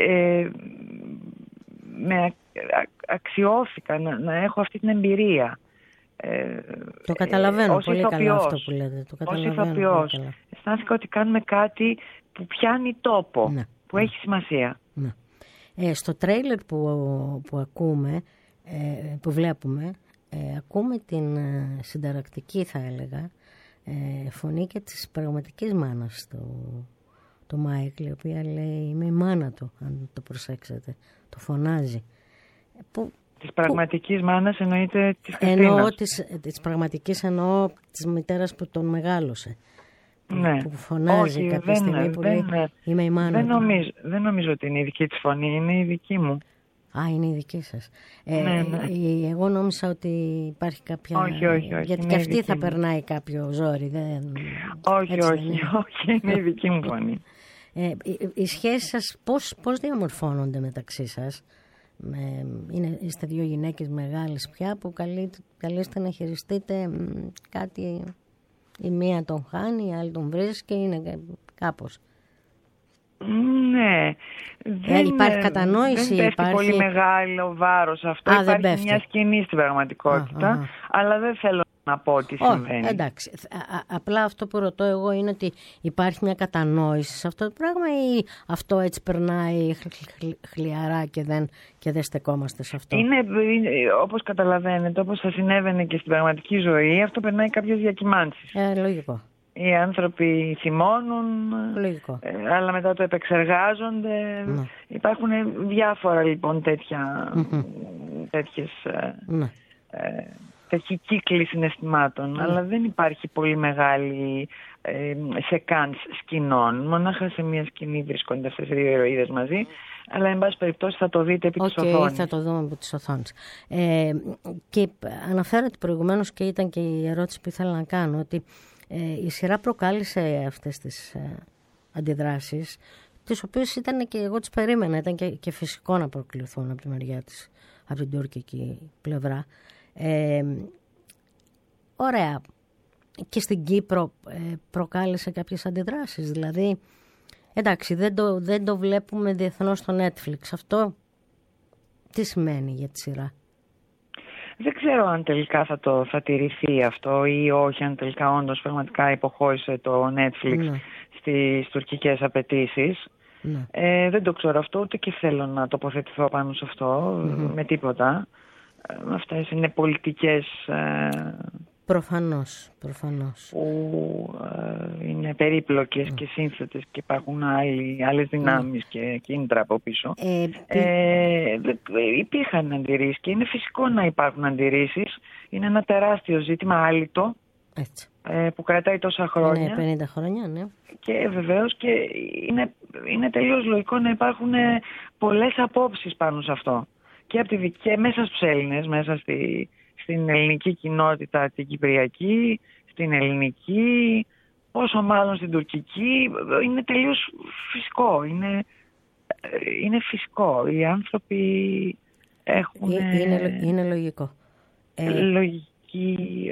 με αξιώθηκα να έχω αυτή την εμπειρία. Το καταλαβαίνω πολύ καλά αυτό που λέτε. Ως ηθοποιός αισθάνθηκα ότι κάνουμε κάτι που πιάνει τόπο, που έχει σημασία. Στο τρέιλερ που ακούμε, που βλέπουμε, ακούμε την συνταρακτική, θα έλεγα, φωνή και της πραγματικής μάνας το Μάικλ, η οποία λέει είμαι η μάνα του, αν το προσέξετε, το φωνάζει. Της πραγματικής μάνας εννοείται της Χριστίνας. Εννοώ της πραγματικής, εννοώ της μητέρας που τον μεγάλωσε. Ναι. Που φωνάζει κάποια στιγμή που λέει είμαι η μάνα του. Δεν νομίζω ότι είναι η δική της φωνή, είναι η δική μου. Α, είναι η δική σας. Ναι. Εγώ νόμιζα ότι υπάρχει κάποια... Όχι. Γιατί και αυτή θα περνάει κάποιο ζόρι. Όχι, είναι η δική μου φωνή. Οι σχέσεις σας πώς διαμορφώνονται μεταξύ σας? Είστε δύο γυναίκες μεγάλες πια που καλείστε να χειριστείτε κάτι, η μία τον χάνει, η άλλη τον βρίσκει, είναι κάπως. Ναι. Υπάρχει κατανόηση. Δεν πέφτει πολύ μεγάλο βάρος αυτό. Υπάρχει μια σκηνή στην πραγματικότητα, αλλά δεν θέλω να πω τι συμβαίνει. Εντάξει. Απλά αυτό που ρωτώ εγώ είναι ότι υπάρχει μια κατανόηση σε αυτό το πράγμα ή αυτό έτσι περνάει χλιαρά και δεν στεκόμαστε σε αυτό? Είναι όπως καταλαβαίνετε, όπως θα συνέβαινε και στην πραγματική ζωή, αυτό περνάει κάποιες διακυμάνσεις. Λογικό. Οι άνθρωποι θυμώνουν, αλλά μετά το επεξεργάζονται. Υπάρχουν διάφορα λοιπόν τέτοιοι κύκλοι συναισθημάτων, αλλά δεν υπάρχει πολύ μεγάλη σεκάνς σκηνών. Μονάχα σε μια σκηνή βρίσκονται αυτές οι δύο ηρωίδες μαζί, αλλά εν πάση περιπτώσει θα το δείτε επί της οθόνης. Θα το δούμε από τις οθόνες. Και αναφέρατε προηγουμένως και ήταν και η ερώτηση που ήθελα να κάνω, ότι η σειρά προκάλεσε αυτές τις αντιδράσεις, τις οποίες ήταν και εγώ τις περίμενα, ήταν και φυσικό να προκληθούν από τη μεριά της, από την τουρκική πλευρά. Ωραία. Και στην Κύπρο προκάλεσε κάποιες αντιδράσεις, δηλαδή εντάξει, δεν το βλέπουμε διεθνώς στο Netflix. Αυτό τι σημαίνει για τη σειρά? Δεν ξέρω αν τελικά θα τηρηθεί αυτό ή όχι, αν τελικά όντως πραγματικά υποχώρησε το Netflix στις τουρκικές απαιτήσεις. Δεν το ξέρω αυτό, ούτε και θέλω να τοποθετηθώ πάνω σε αυτό με τίποτα. Αυτές είναι πολιτικές προφανώς που είναι περίπλοκες και σύνθετες και υπάρχουν άλλες δυνάμεις και κίνητρα από πίσω. Υπήρχαν αντιρρήσεις και είναι φυσικό να υπάρχουν αντιρρήσεις. Είναι ένα τεράστιο ζήτημα, άλυτο, που κρατάει τόσα χρόνια. 50 χρόνια, ναι. Και βεβαίως και είναι τελείως λογικό να υπάρχουν πολλές απόψεις πάνω σε αυτό. Και μέσα στους Έλληνες, μέσα στην ελληνική κοινότητα, την κυπριακή, στην ελληνική, πόσο μάλλον στην τουρκική, είναι τελείως φυσικό. Είναι φυσικό. Οι άνθρωποι έχουν... Είναι λογικό. Λογική,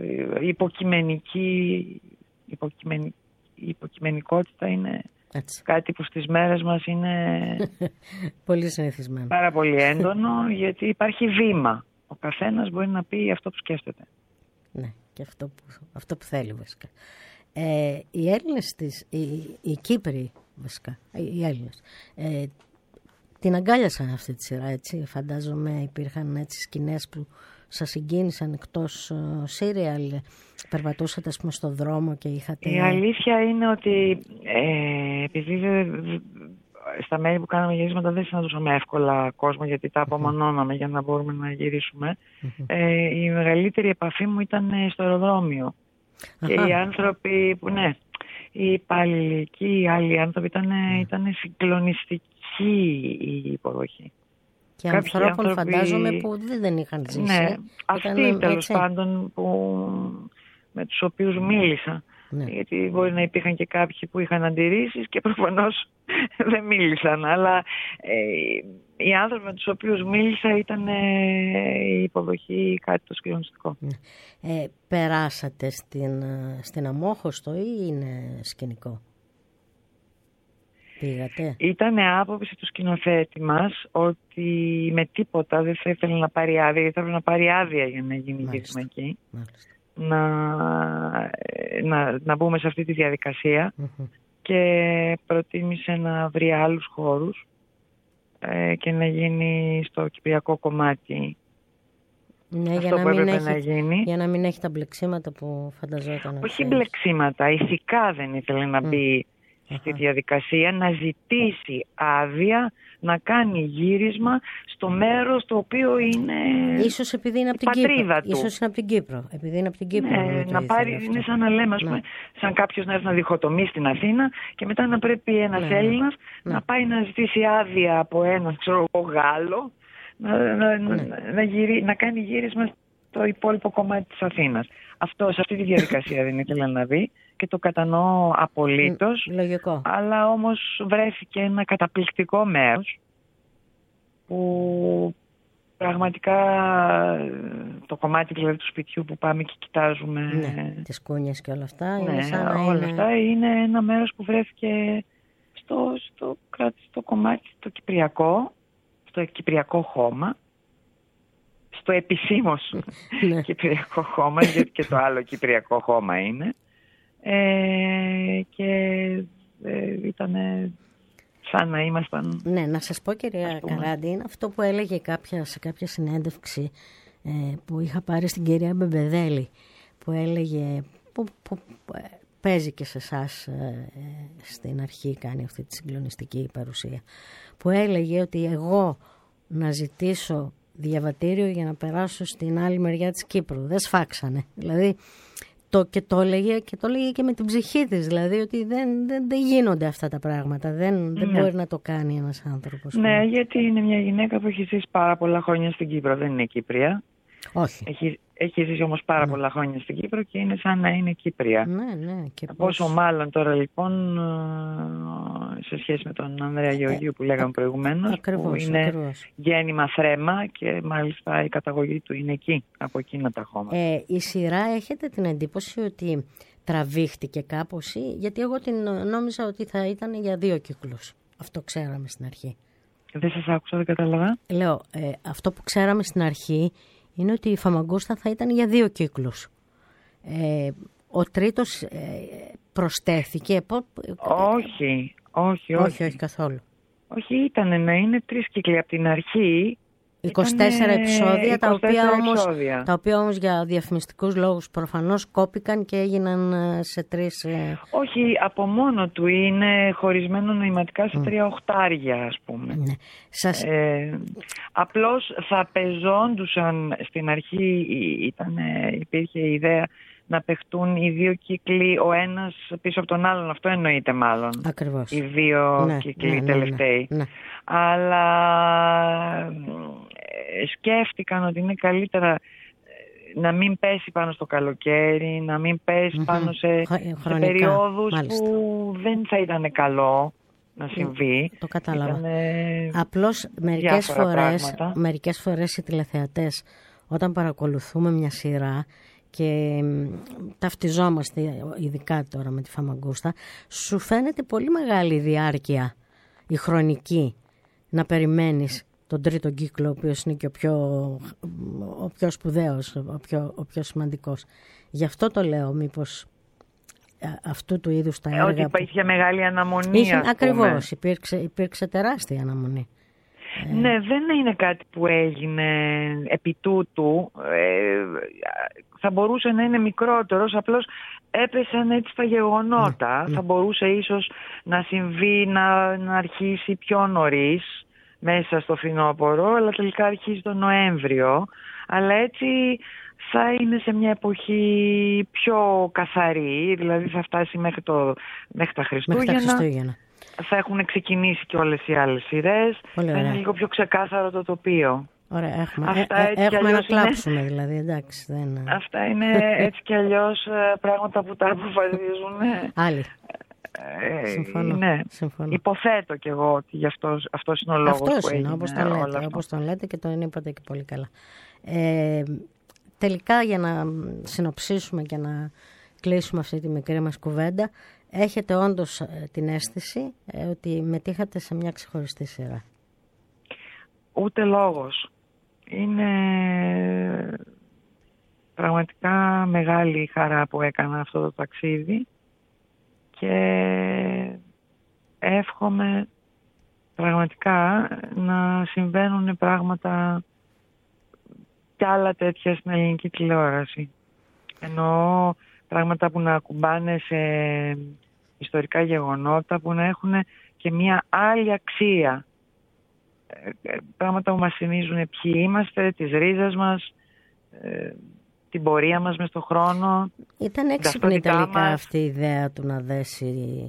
η υποκειμενικότητα είναι... Έτσι. Κάτι που στις μέρες μας είναι πολύ συνηθισμένο. Πάρα πολύ έντονο, γιατί υπάρχει βήμα. Ο καθένας μπορεί να πει αυτό που σκέφτεται. Ναι, και αυτό που θέλει βασικά. Οι Έλληνες οι Κύπροι βασικά, οι Έλληνες, την αγκάλιασαν αυτή τη σειρά, έτσι. Φαντάζομαι υπήρχαν έτσι σκηνές που σας συγκίνησαν εκτός σύριαλ. Περπατούσατε, ας πούμε, στον δρόμο και είχατε... Η αλήθεια είναι ότι επειδή στα μέρη που κάναμε γυρίσματα δεν συναντούσαμε εύκολα κόσμο, γιατί τα απομονώναμε για να μπορούμε να γυρίσουμε. Η μεγαλύτερη επαφή μου ήταν στο αεροδρόμιο. Και οι άνθρωποι που, οι υπαλληλικοί, οι άλλοι άνθρωποι ήταν συγκλονιστική η υποδοχή. Και ανθρώπων φαντάζομαι που δεν είχαν ζήσει. Ναι, αυτοί τέλος πάντων με τους οποίους μίλησα. Γιατί μπορεί να υπήρχαν και κάποιοι που είχαν αντιρρήσεις και προφανώς δεν μίλησαν. Αλλά οι άνθρωποι με τους οποίους μίλησα ήταν η υποδοχή κάτι το συγκλονιστικό. Περάσατε στην Αμμόχωστο ή είναι σκηνικό? Πήγατε? Ήταν άποψη του σκηνοθέτη μας ότι με τίποτα δεν θα ήθελε να πάρει άδεια, γιατί θα ήθελε να πάρει άδεια για να γίνει γύρισμα εκεί. Να μπούμε σε αυτή τη διαδικασία και προτίμησε να βρει άλλους χώρους και να γίνει στο κυπριακό κομμάτι. Ναι, αυτό για να μην έχει τα μπλεξίματα που φανταζόταν. Όχι μπλεξίματα, ηθικά δεν ήθελε να μπει στη διαδικασία, να ζητήσει άδεια να κάνει γύρισμα στο μέρος το οποίο είναι ίσως επειδή είναι από την πατρίδα του. Ίσως είναι από την Κύπρο. Επειδή είναι από την Κύπρο. Να πάρει, είναι σαν να λέμε, σαν κάποιος να έρθει να διχοτομεί στην Αθήνα και μετά να πρέπει ένας Έλληνας να πάει να ζητήσει άδεια από έναν, Γάλλο, να κάνει γύρισμα στο υπόλοιπο κομμάτι της Αθήνας. Σε αυτή τη διαδικασία δεν ήθελα να δει και το κατανοώ απολύτως. Λογικό. Αλλά όμως βρέθηκε ένα καταπληκτικό μέρος που πραγματικά το κομμάτι δηλαδή του σπιτιού που πάμε και κοιτάζουμε τις κούνιες και όλα αυτά αυτά είναι ένα μέρος που βρέθηκε στο κομμάτι το κυπριακό, στο κυπριακό χώμα, στο επισήμως Κυπριακό Χώμα, γιατί και το άλλο Κυπριακό Χώμα είναι. Και ήταν σαν να ήμασταν... Ναι, να σας πω, κυρία Καράντη, είναι αυτό που έλεγε σε κάποια συνέντευξη που είχα πάρει στην κυρία Μπεμπεδέλη, που έλεγε, που παίζει και σε εσάς στην αρχή, κάνει αυτή τη συγκλονιστική παρουσία, που έλεγε ότι εγώ να ζητήσω διαβατήριο για να περάσω στην άλλη μεριά της Κύπρου δεν σφάξανε. Δηλαδή το έλεγε και με την ψυχή της, δηλαδή ότι δεν γίνονται αυτά τα πράγματα, δεν μπορεί να το κάνει ένας άνθρωπος. Ναι, γιατί είναι μια γυναίκα που έχει ζήσει πάρα πολλά χρόνια στην Κύπρο, δεν είναι Κύπρια. Όχι. Έχει ζήσει όμως πάρα πολλά χρόνια στην Κύπρο και είναι σαν να είναι Κύπρια. Ναι. Και πόσο μάλλον τώρα λοιπόν σε σχέση με τον Ανδρέα Γεωργίου που λέγαμε προηγουμένως, που είναι γέννημα Θρέμα και μάλιστα η καταγωγή του είναι εκεί, από εκείνα τα χώματα. Η σειρά, έχετε την εντύπωση ότι τραβήχτηκε κάπως, γιατί εγώ νόμιζα ότι θα ήταν για 2 κύκλους. Αυτό ξέραμε στην αρχή. Δεν σας άκουσα, δεν κατάλαβα. Λέω, αυτό που ξέραμε στην αρχή είναι ότι η Φαμαγκούστα θα ήταν για 2 κύκλους. Ο τρίτος προσθέθηκε. Όχι καθόλου. Όχι, ήταν να είναι 3 κύκλοι από την αρχή. 24 επεισόδια, τα οποία όμως για διαφημιστικούς λόγους προφανώς κόπηκαν και έγιναν σε 3... Όχι, από μόνο του είναι χωρισμένο νοηματικά σε 3 οχτάρια, ας πούμε. Ναι. Απλώς θα πεζόντουσαν στην αρχή, υπήρχε η ιδέα να παιχτούν οι 2 κύκλοι ο ένας πίσω από τον άλλον. Αυτό εννοείται μάλλον. Ακριβώς. Οι 2 κύκλοι τελευταίοι. Ναι. Αλλά σκέφτηκαν ότι είναι καλύτερα να μην πέσει πάνω στο καλοκαίρι, να μην πέσει πάνω σε περιόδους που δεν θα ήταν καλό να συμβεί. Το κατάλαβα. Απλώς μερικές φορές οι τηλεθεατές, όταν παρακολουθούμε μια σειρά και ταυτιζόμαστε ειδικά τώρα με τη Φαμαγκούστα, σου φαίνεται πολύ μεγάλη διάρκεια η χρονική να περιμένεις τον τρίτο κύκλο, ο οποίος είναι και ο πιο σπουδαίος, ο πιο σημαντικός. Γι' αυτό το λέω, μήπως αυτού του είδους τα έργα... Ότι υπήρχε μεγάλη αναμονή, ακριβώς, υπήρξε τεράστια αναμονή. Ναι, δεν είναι κάτι που έγινε επί τούτου. Θα μπορούσε να είναι μικρότερος, απλώς έπεσαν έτσι τα γεγονότα. Θα μπορούσε ίσως να συμβεί να αρχίσει πιο νωρίς, μέσα στο φθινόπωρο, αλλά τελικά αρχίζει τον Νοέμβριο. Αλλά έτσι θα είναι σε μια εποχή πιο καθαρή, δηλαδή θα φτάσει μέχρι τα Χριστούγεννα. Θα έχουν ξεκινήσει και όλες οι άλλες σειρές. Θα είναι λίγο πιο ξεκάθαρο το τοπίο. Ωραία, έχουμε να κλάψουμε δηλαδή, εντάξει. Αυτά είναι έτσι κι αλλιώς πράγματα που τα αποφασίζουν. Άλλοι. Συμφωνώ. Ναι. Υποθέτω κι εγώ ότι αυτός είναι ο λόγος που έγινε όπως τον λέτε και τον είπατε και πολύ καλά. Τελικά, για να συνοψίσουμε και να κλείσουμε αυτή τη μικρή μας κουβέντα, έχετε όντως την αίσθηση ότι μετήχατε σε μια ξεχωριστή σειρά? Ούτε λόγος. Είναι πραγματικά μεγάλη χαρά που έκανα αυτό το ταξίδι και εύχομαι πραγματικά να συμβαίνουν πράγματα κι άλλα τέτοια στην ελληνική τηλεόραση. Εννοώ πράγματα που να ακουμπάνε σε ιστορικά γεγονότα, που να έχουν και μια άλλη αξία. Πράγματα που μας θυμίζουν ποιοι είμαστε, τις ρίζες μας, την πορεία μας μες στον χρόνο. Ήταν έξυπνη τελικά αυτή η ιδέα του να δέσει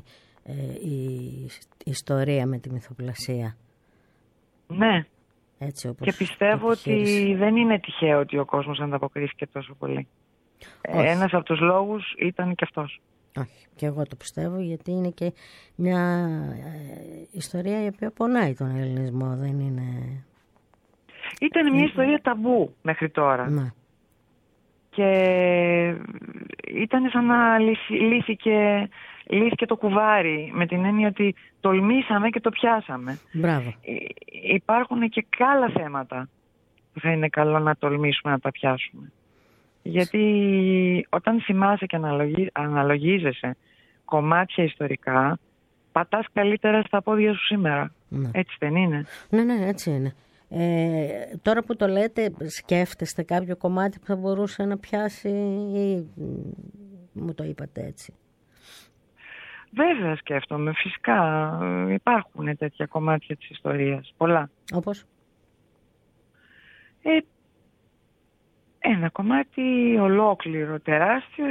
η ιστορία με τη μυθοπλασία. Ναι. Έτσι, όπως και πιστεύω ότι δεν είναι τυχαίο ότι ο κόσμος ανταποκρίθηκε τόσο πολύ. Ένας από τους λόγους ήταν και αυτός. Όχι, και εγώ το πιστεύω, γιατί είναι και μια ιστορία η οποία πονάει τον ελληνισμό, δεν είναι... Ήταν μια ιστορία ταμπού μέχρι τώρα. Ναι. Και ήταν σαν να λύθηκε το κουβάρι, με την έννοια ότι τολμήσαμε και το πιάσαμε. Μπράβο. Υπάρχουν και άλλα θέματα που θα είναι καλό να τολμήσουμε να τα πιάσουμε. Γιατί όταν θυμάσαι και αναλογίζεσαι κομμάτια ιστορικά, πατάς καλύτερα στα πόδια σου σήμερα. Ναι. Έτσι δεν είναι? Ναι, έτσι είναι. Τώρα που το λέτε, σκέφτεστε κάποιο κομμάτι που θα μπορούσε να πιάσει ή μου το είπατε έτσι? Βέβαια σκέφτομαι, φυσικά. Υπάρχουν τέτοια κομμάτια της ιστορίας, πολλά. Όπως? Ένα κομμάτι ολόκληρο, τεράστιο,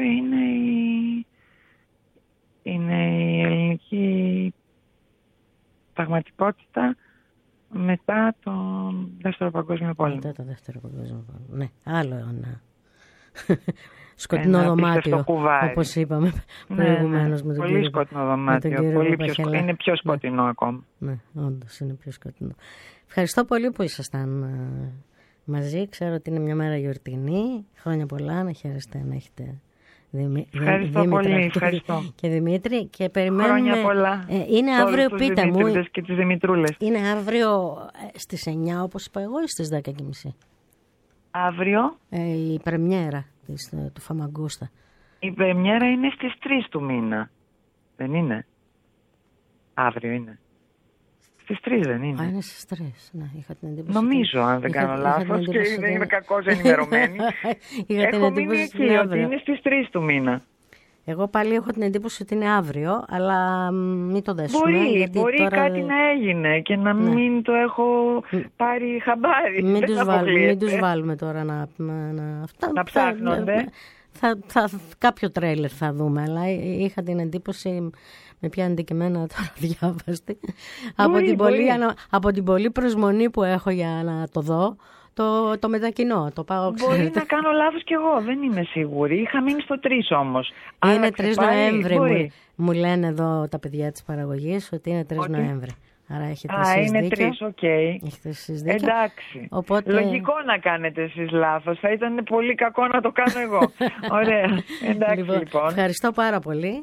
είναι η ελληνική πραγματικότητα μετά τον Δεύτερο Παγκόσμιο Πόλεμο. Μετά το Δεύτερο Παγκόσμιο Πόλεμο, ναι. Άλλο ένα σκοτεινό δωμάτιο, όπως είπαμε προηγουμένως. Ναι. Πολύ σκοτεινό δωμάτιο, είναι πιο σκοτεινό ακόμα. Ναι, όντως είναι πιο σκοτεινό. Ευχαριστώ πολύ που ήσασταν μαζί. Ξέρω ότι είναι μια μέρα γιορτινή. Χρόνια πολλά, να χαίρεστε να έχετε Ευχαριστώ πολύ, ευχαριστώ. Και Δημήτρη, και περιμένουμε. Χρόνια πολλά. Είναι αύριο, πείτε μου. Και τις Δημητρούλες. Είναι αύριο στις 9, όπως είπα εγώ, ή στις 10:30? Αύριο. Η πρεμιέρα του Φαμαγκούστα. Η πρεμιέρα είναι στις 3 του μήνα. Δεν είναι? Αύριο είναι. Στις 3 δεν είναι? Είναι στις 3. Ναι, είχα την εντύπωση. Νομίζω, αν δεν κάνω λάθος και δεν είμαι κακώς ενημερωμένη. Έχω μείνει εκεί ότι είναι στις 3 του μήνα. Εγώ πάλι έχω την εντύπωση ότι είναι αύριο, αλλά μην το δέσουμε. Μπορεί τώρα... κάτι να έγινε και να μην το έχω πάρει χαμπάρι. Μην τους βάλουμε τώρα να ψάχνονται. Κάποιο τρέιλερ θα δούμε, αλλά είχα την εντύπωση, με ποια αντικειμένα τώρα διάβαστη, από την πολλή προσμονή που έχω για να το δω, το μετακινώ, το πάω, μπορεί να κάνω λάθος κι εγώ, δεν είμαι σίγουρη. Είχα μείνει στο 3 όμως. Είναι 3 Νοέμβρη, μου λένε εδώ τα παιδιά της παραγωγής, ότι είναι 3 Νοέμβρη. Άρα έχετε εσείς είναι δίκιο. 3, οκ. Εντάξει. Οπότε... Λογικό να κάνετε εσείς λάθος. Θα ήταν πολύ κακό να το κάνω εγώ. Ωραία. Εντάξει, λοιπόν. Ευχαριστώ πάρα πολύ.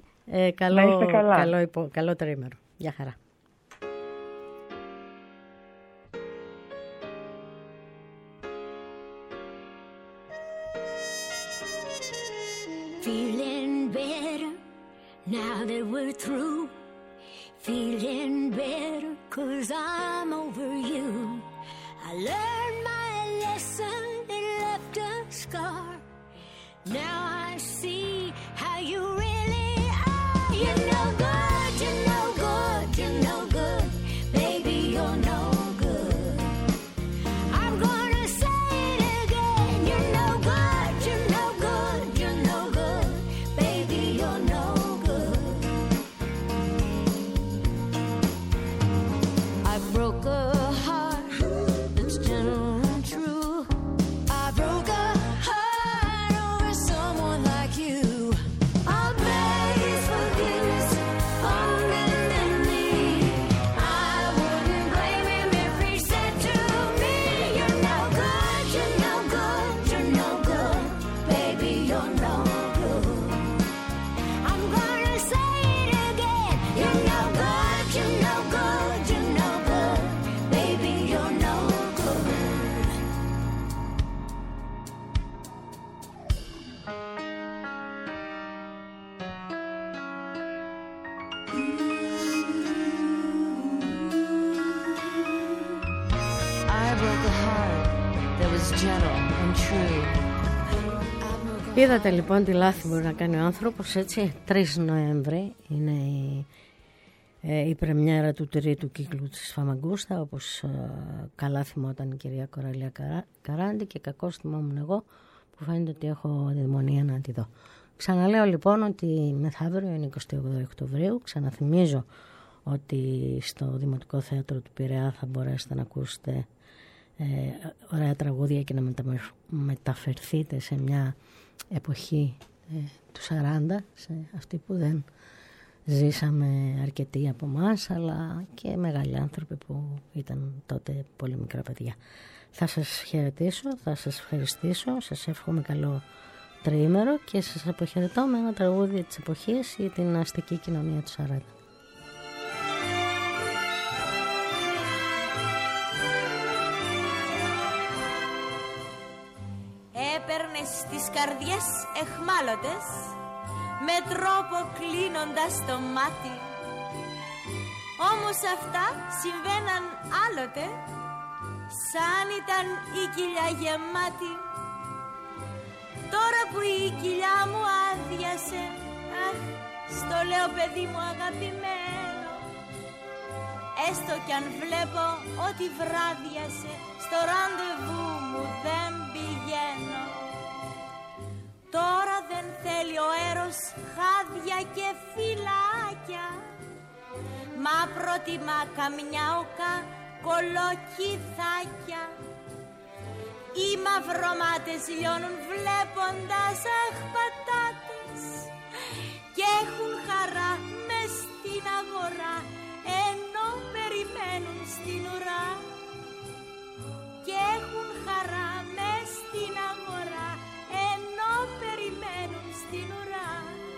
Καλό τρίμερο. Γεια χαρά. Feeling better now that we're through. Feeling better 'cause I'm over you. I learned my lesson, it left a scar. Now I see how you really are. You're no good, you're no good, you're no good. Baby, you're no good. I'm gonna say it again. You're no good, you're no good, you're no good. Baby, you're no good. I broke a heart that's gentle and true. I broke a heart over someone like you. I'll beg his forgiveness on bended knee. I wouldn't blame him if he said to me, you're no good, you're no good, you're no good. Baby, you're no good. I'm gonna say it again. You're no good, you're no good, you're no good. Baby, you're no good. I broke a heart that was gentle and true. Είδατε λοιπόν τι λάθη μπορεί να κάνει ο άνθρωπος, έτσι. 3 Νοέμβρη είναι η πρεμιέρα του τρίτου κύκλου της Φαμαγκούστα, όπως καλά θυμόταν η κυρία Κοραλία Καράντη, και κακώς θυμόμουν εγώ που φαίνεται ότι έχω αδαιμονία να τη δω. Ξαναλέω λοιπόν ότι μεθαύριο είναι 28 Οκτωβρίου. Ξαναθυμίζω ότι στο Δημοτικό Θέατρο του Πειραιά θα μπορέσετε να ακούσετε ωραία τραγούδια και να μεταφερθείτε σε μια εποχή του 40, σε αυτή που δεν ζήσαμε αρκετοί από εμάς, αλλά και μεγάλοι άνθρωποι που ήταν τότε πολύ μικρά παιδιά. Θα σας χαιρετήσω, θα σας ευχαριστήσω, σας εύχομαι καλό τριήμερο και σας αποχαιρετώ με ένα τραγούδι της εποχής για την αστική κοινωνία του 40. τις καρδιές εχμάλωτες, με τρόπο κλείνοντας το μάτι. Όμως αυτά συμβαίναν άλλοτε, σαν ήταν η κοιλιά γεμάτη. Τώρα που η κοιλιά μου άδειασε, αχ, στο λέω παιδί μου αγαπημένο, έστω κι αν βλέπω ότι βράδιασε, στο ραντεβού μου δεν πηγαίνω. Τώρα δεν θέλει ο έρος χάδια και φυλάκια, μα προτιμά καμιά οκα κολοκυθάκια. Οι μαυρομάτες λιώνουν βλέποντας αχ πατάτες, και έχουν χαρά μες στην αγορά, ενώ περιμένουν στην ουρά. Και έχουν χαρά μες στην αγορά, ενώ περιμένουν στην ουρά.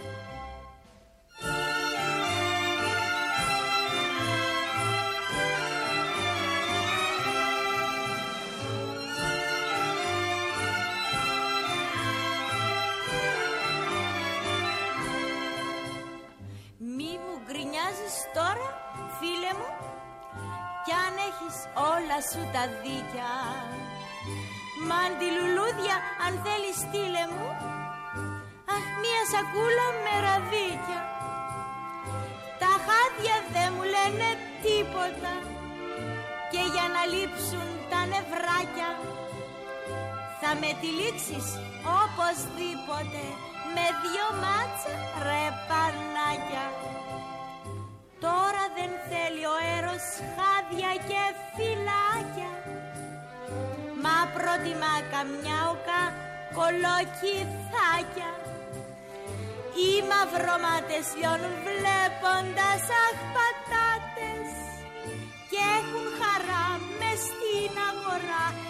Μη μου γκρινιάζεις τώρα, φίλε μου, κι αν έχεις όλα σου τα δίκια. Μαντιλουλούδια αν θέλεις στείλε μου, αχ, μία σακούλα με ραδίκια. Τα χάδια δεν μου λένε τίποτα, και για να λείψουν τα νευράκια θα με τυλίξεις οπωσδήποτε με 2 μάτσα ρεπανάκια. Τώρα δεν θέλει ο έρος χάδια και φυλάκια, μα προτιμά καμιά οκα κολοκυθάκια. Οι μαυρομάτες λιώνουν βλέποντας αχ πατάτες, και έχουν χαρά μες στην αγορά,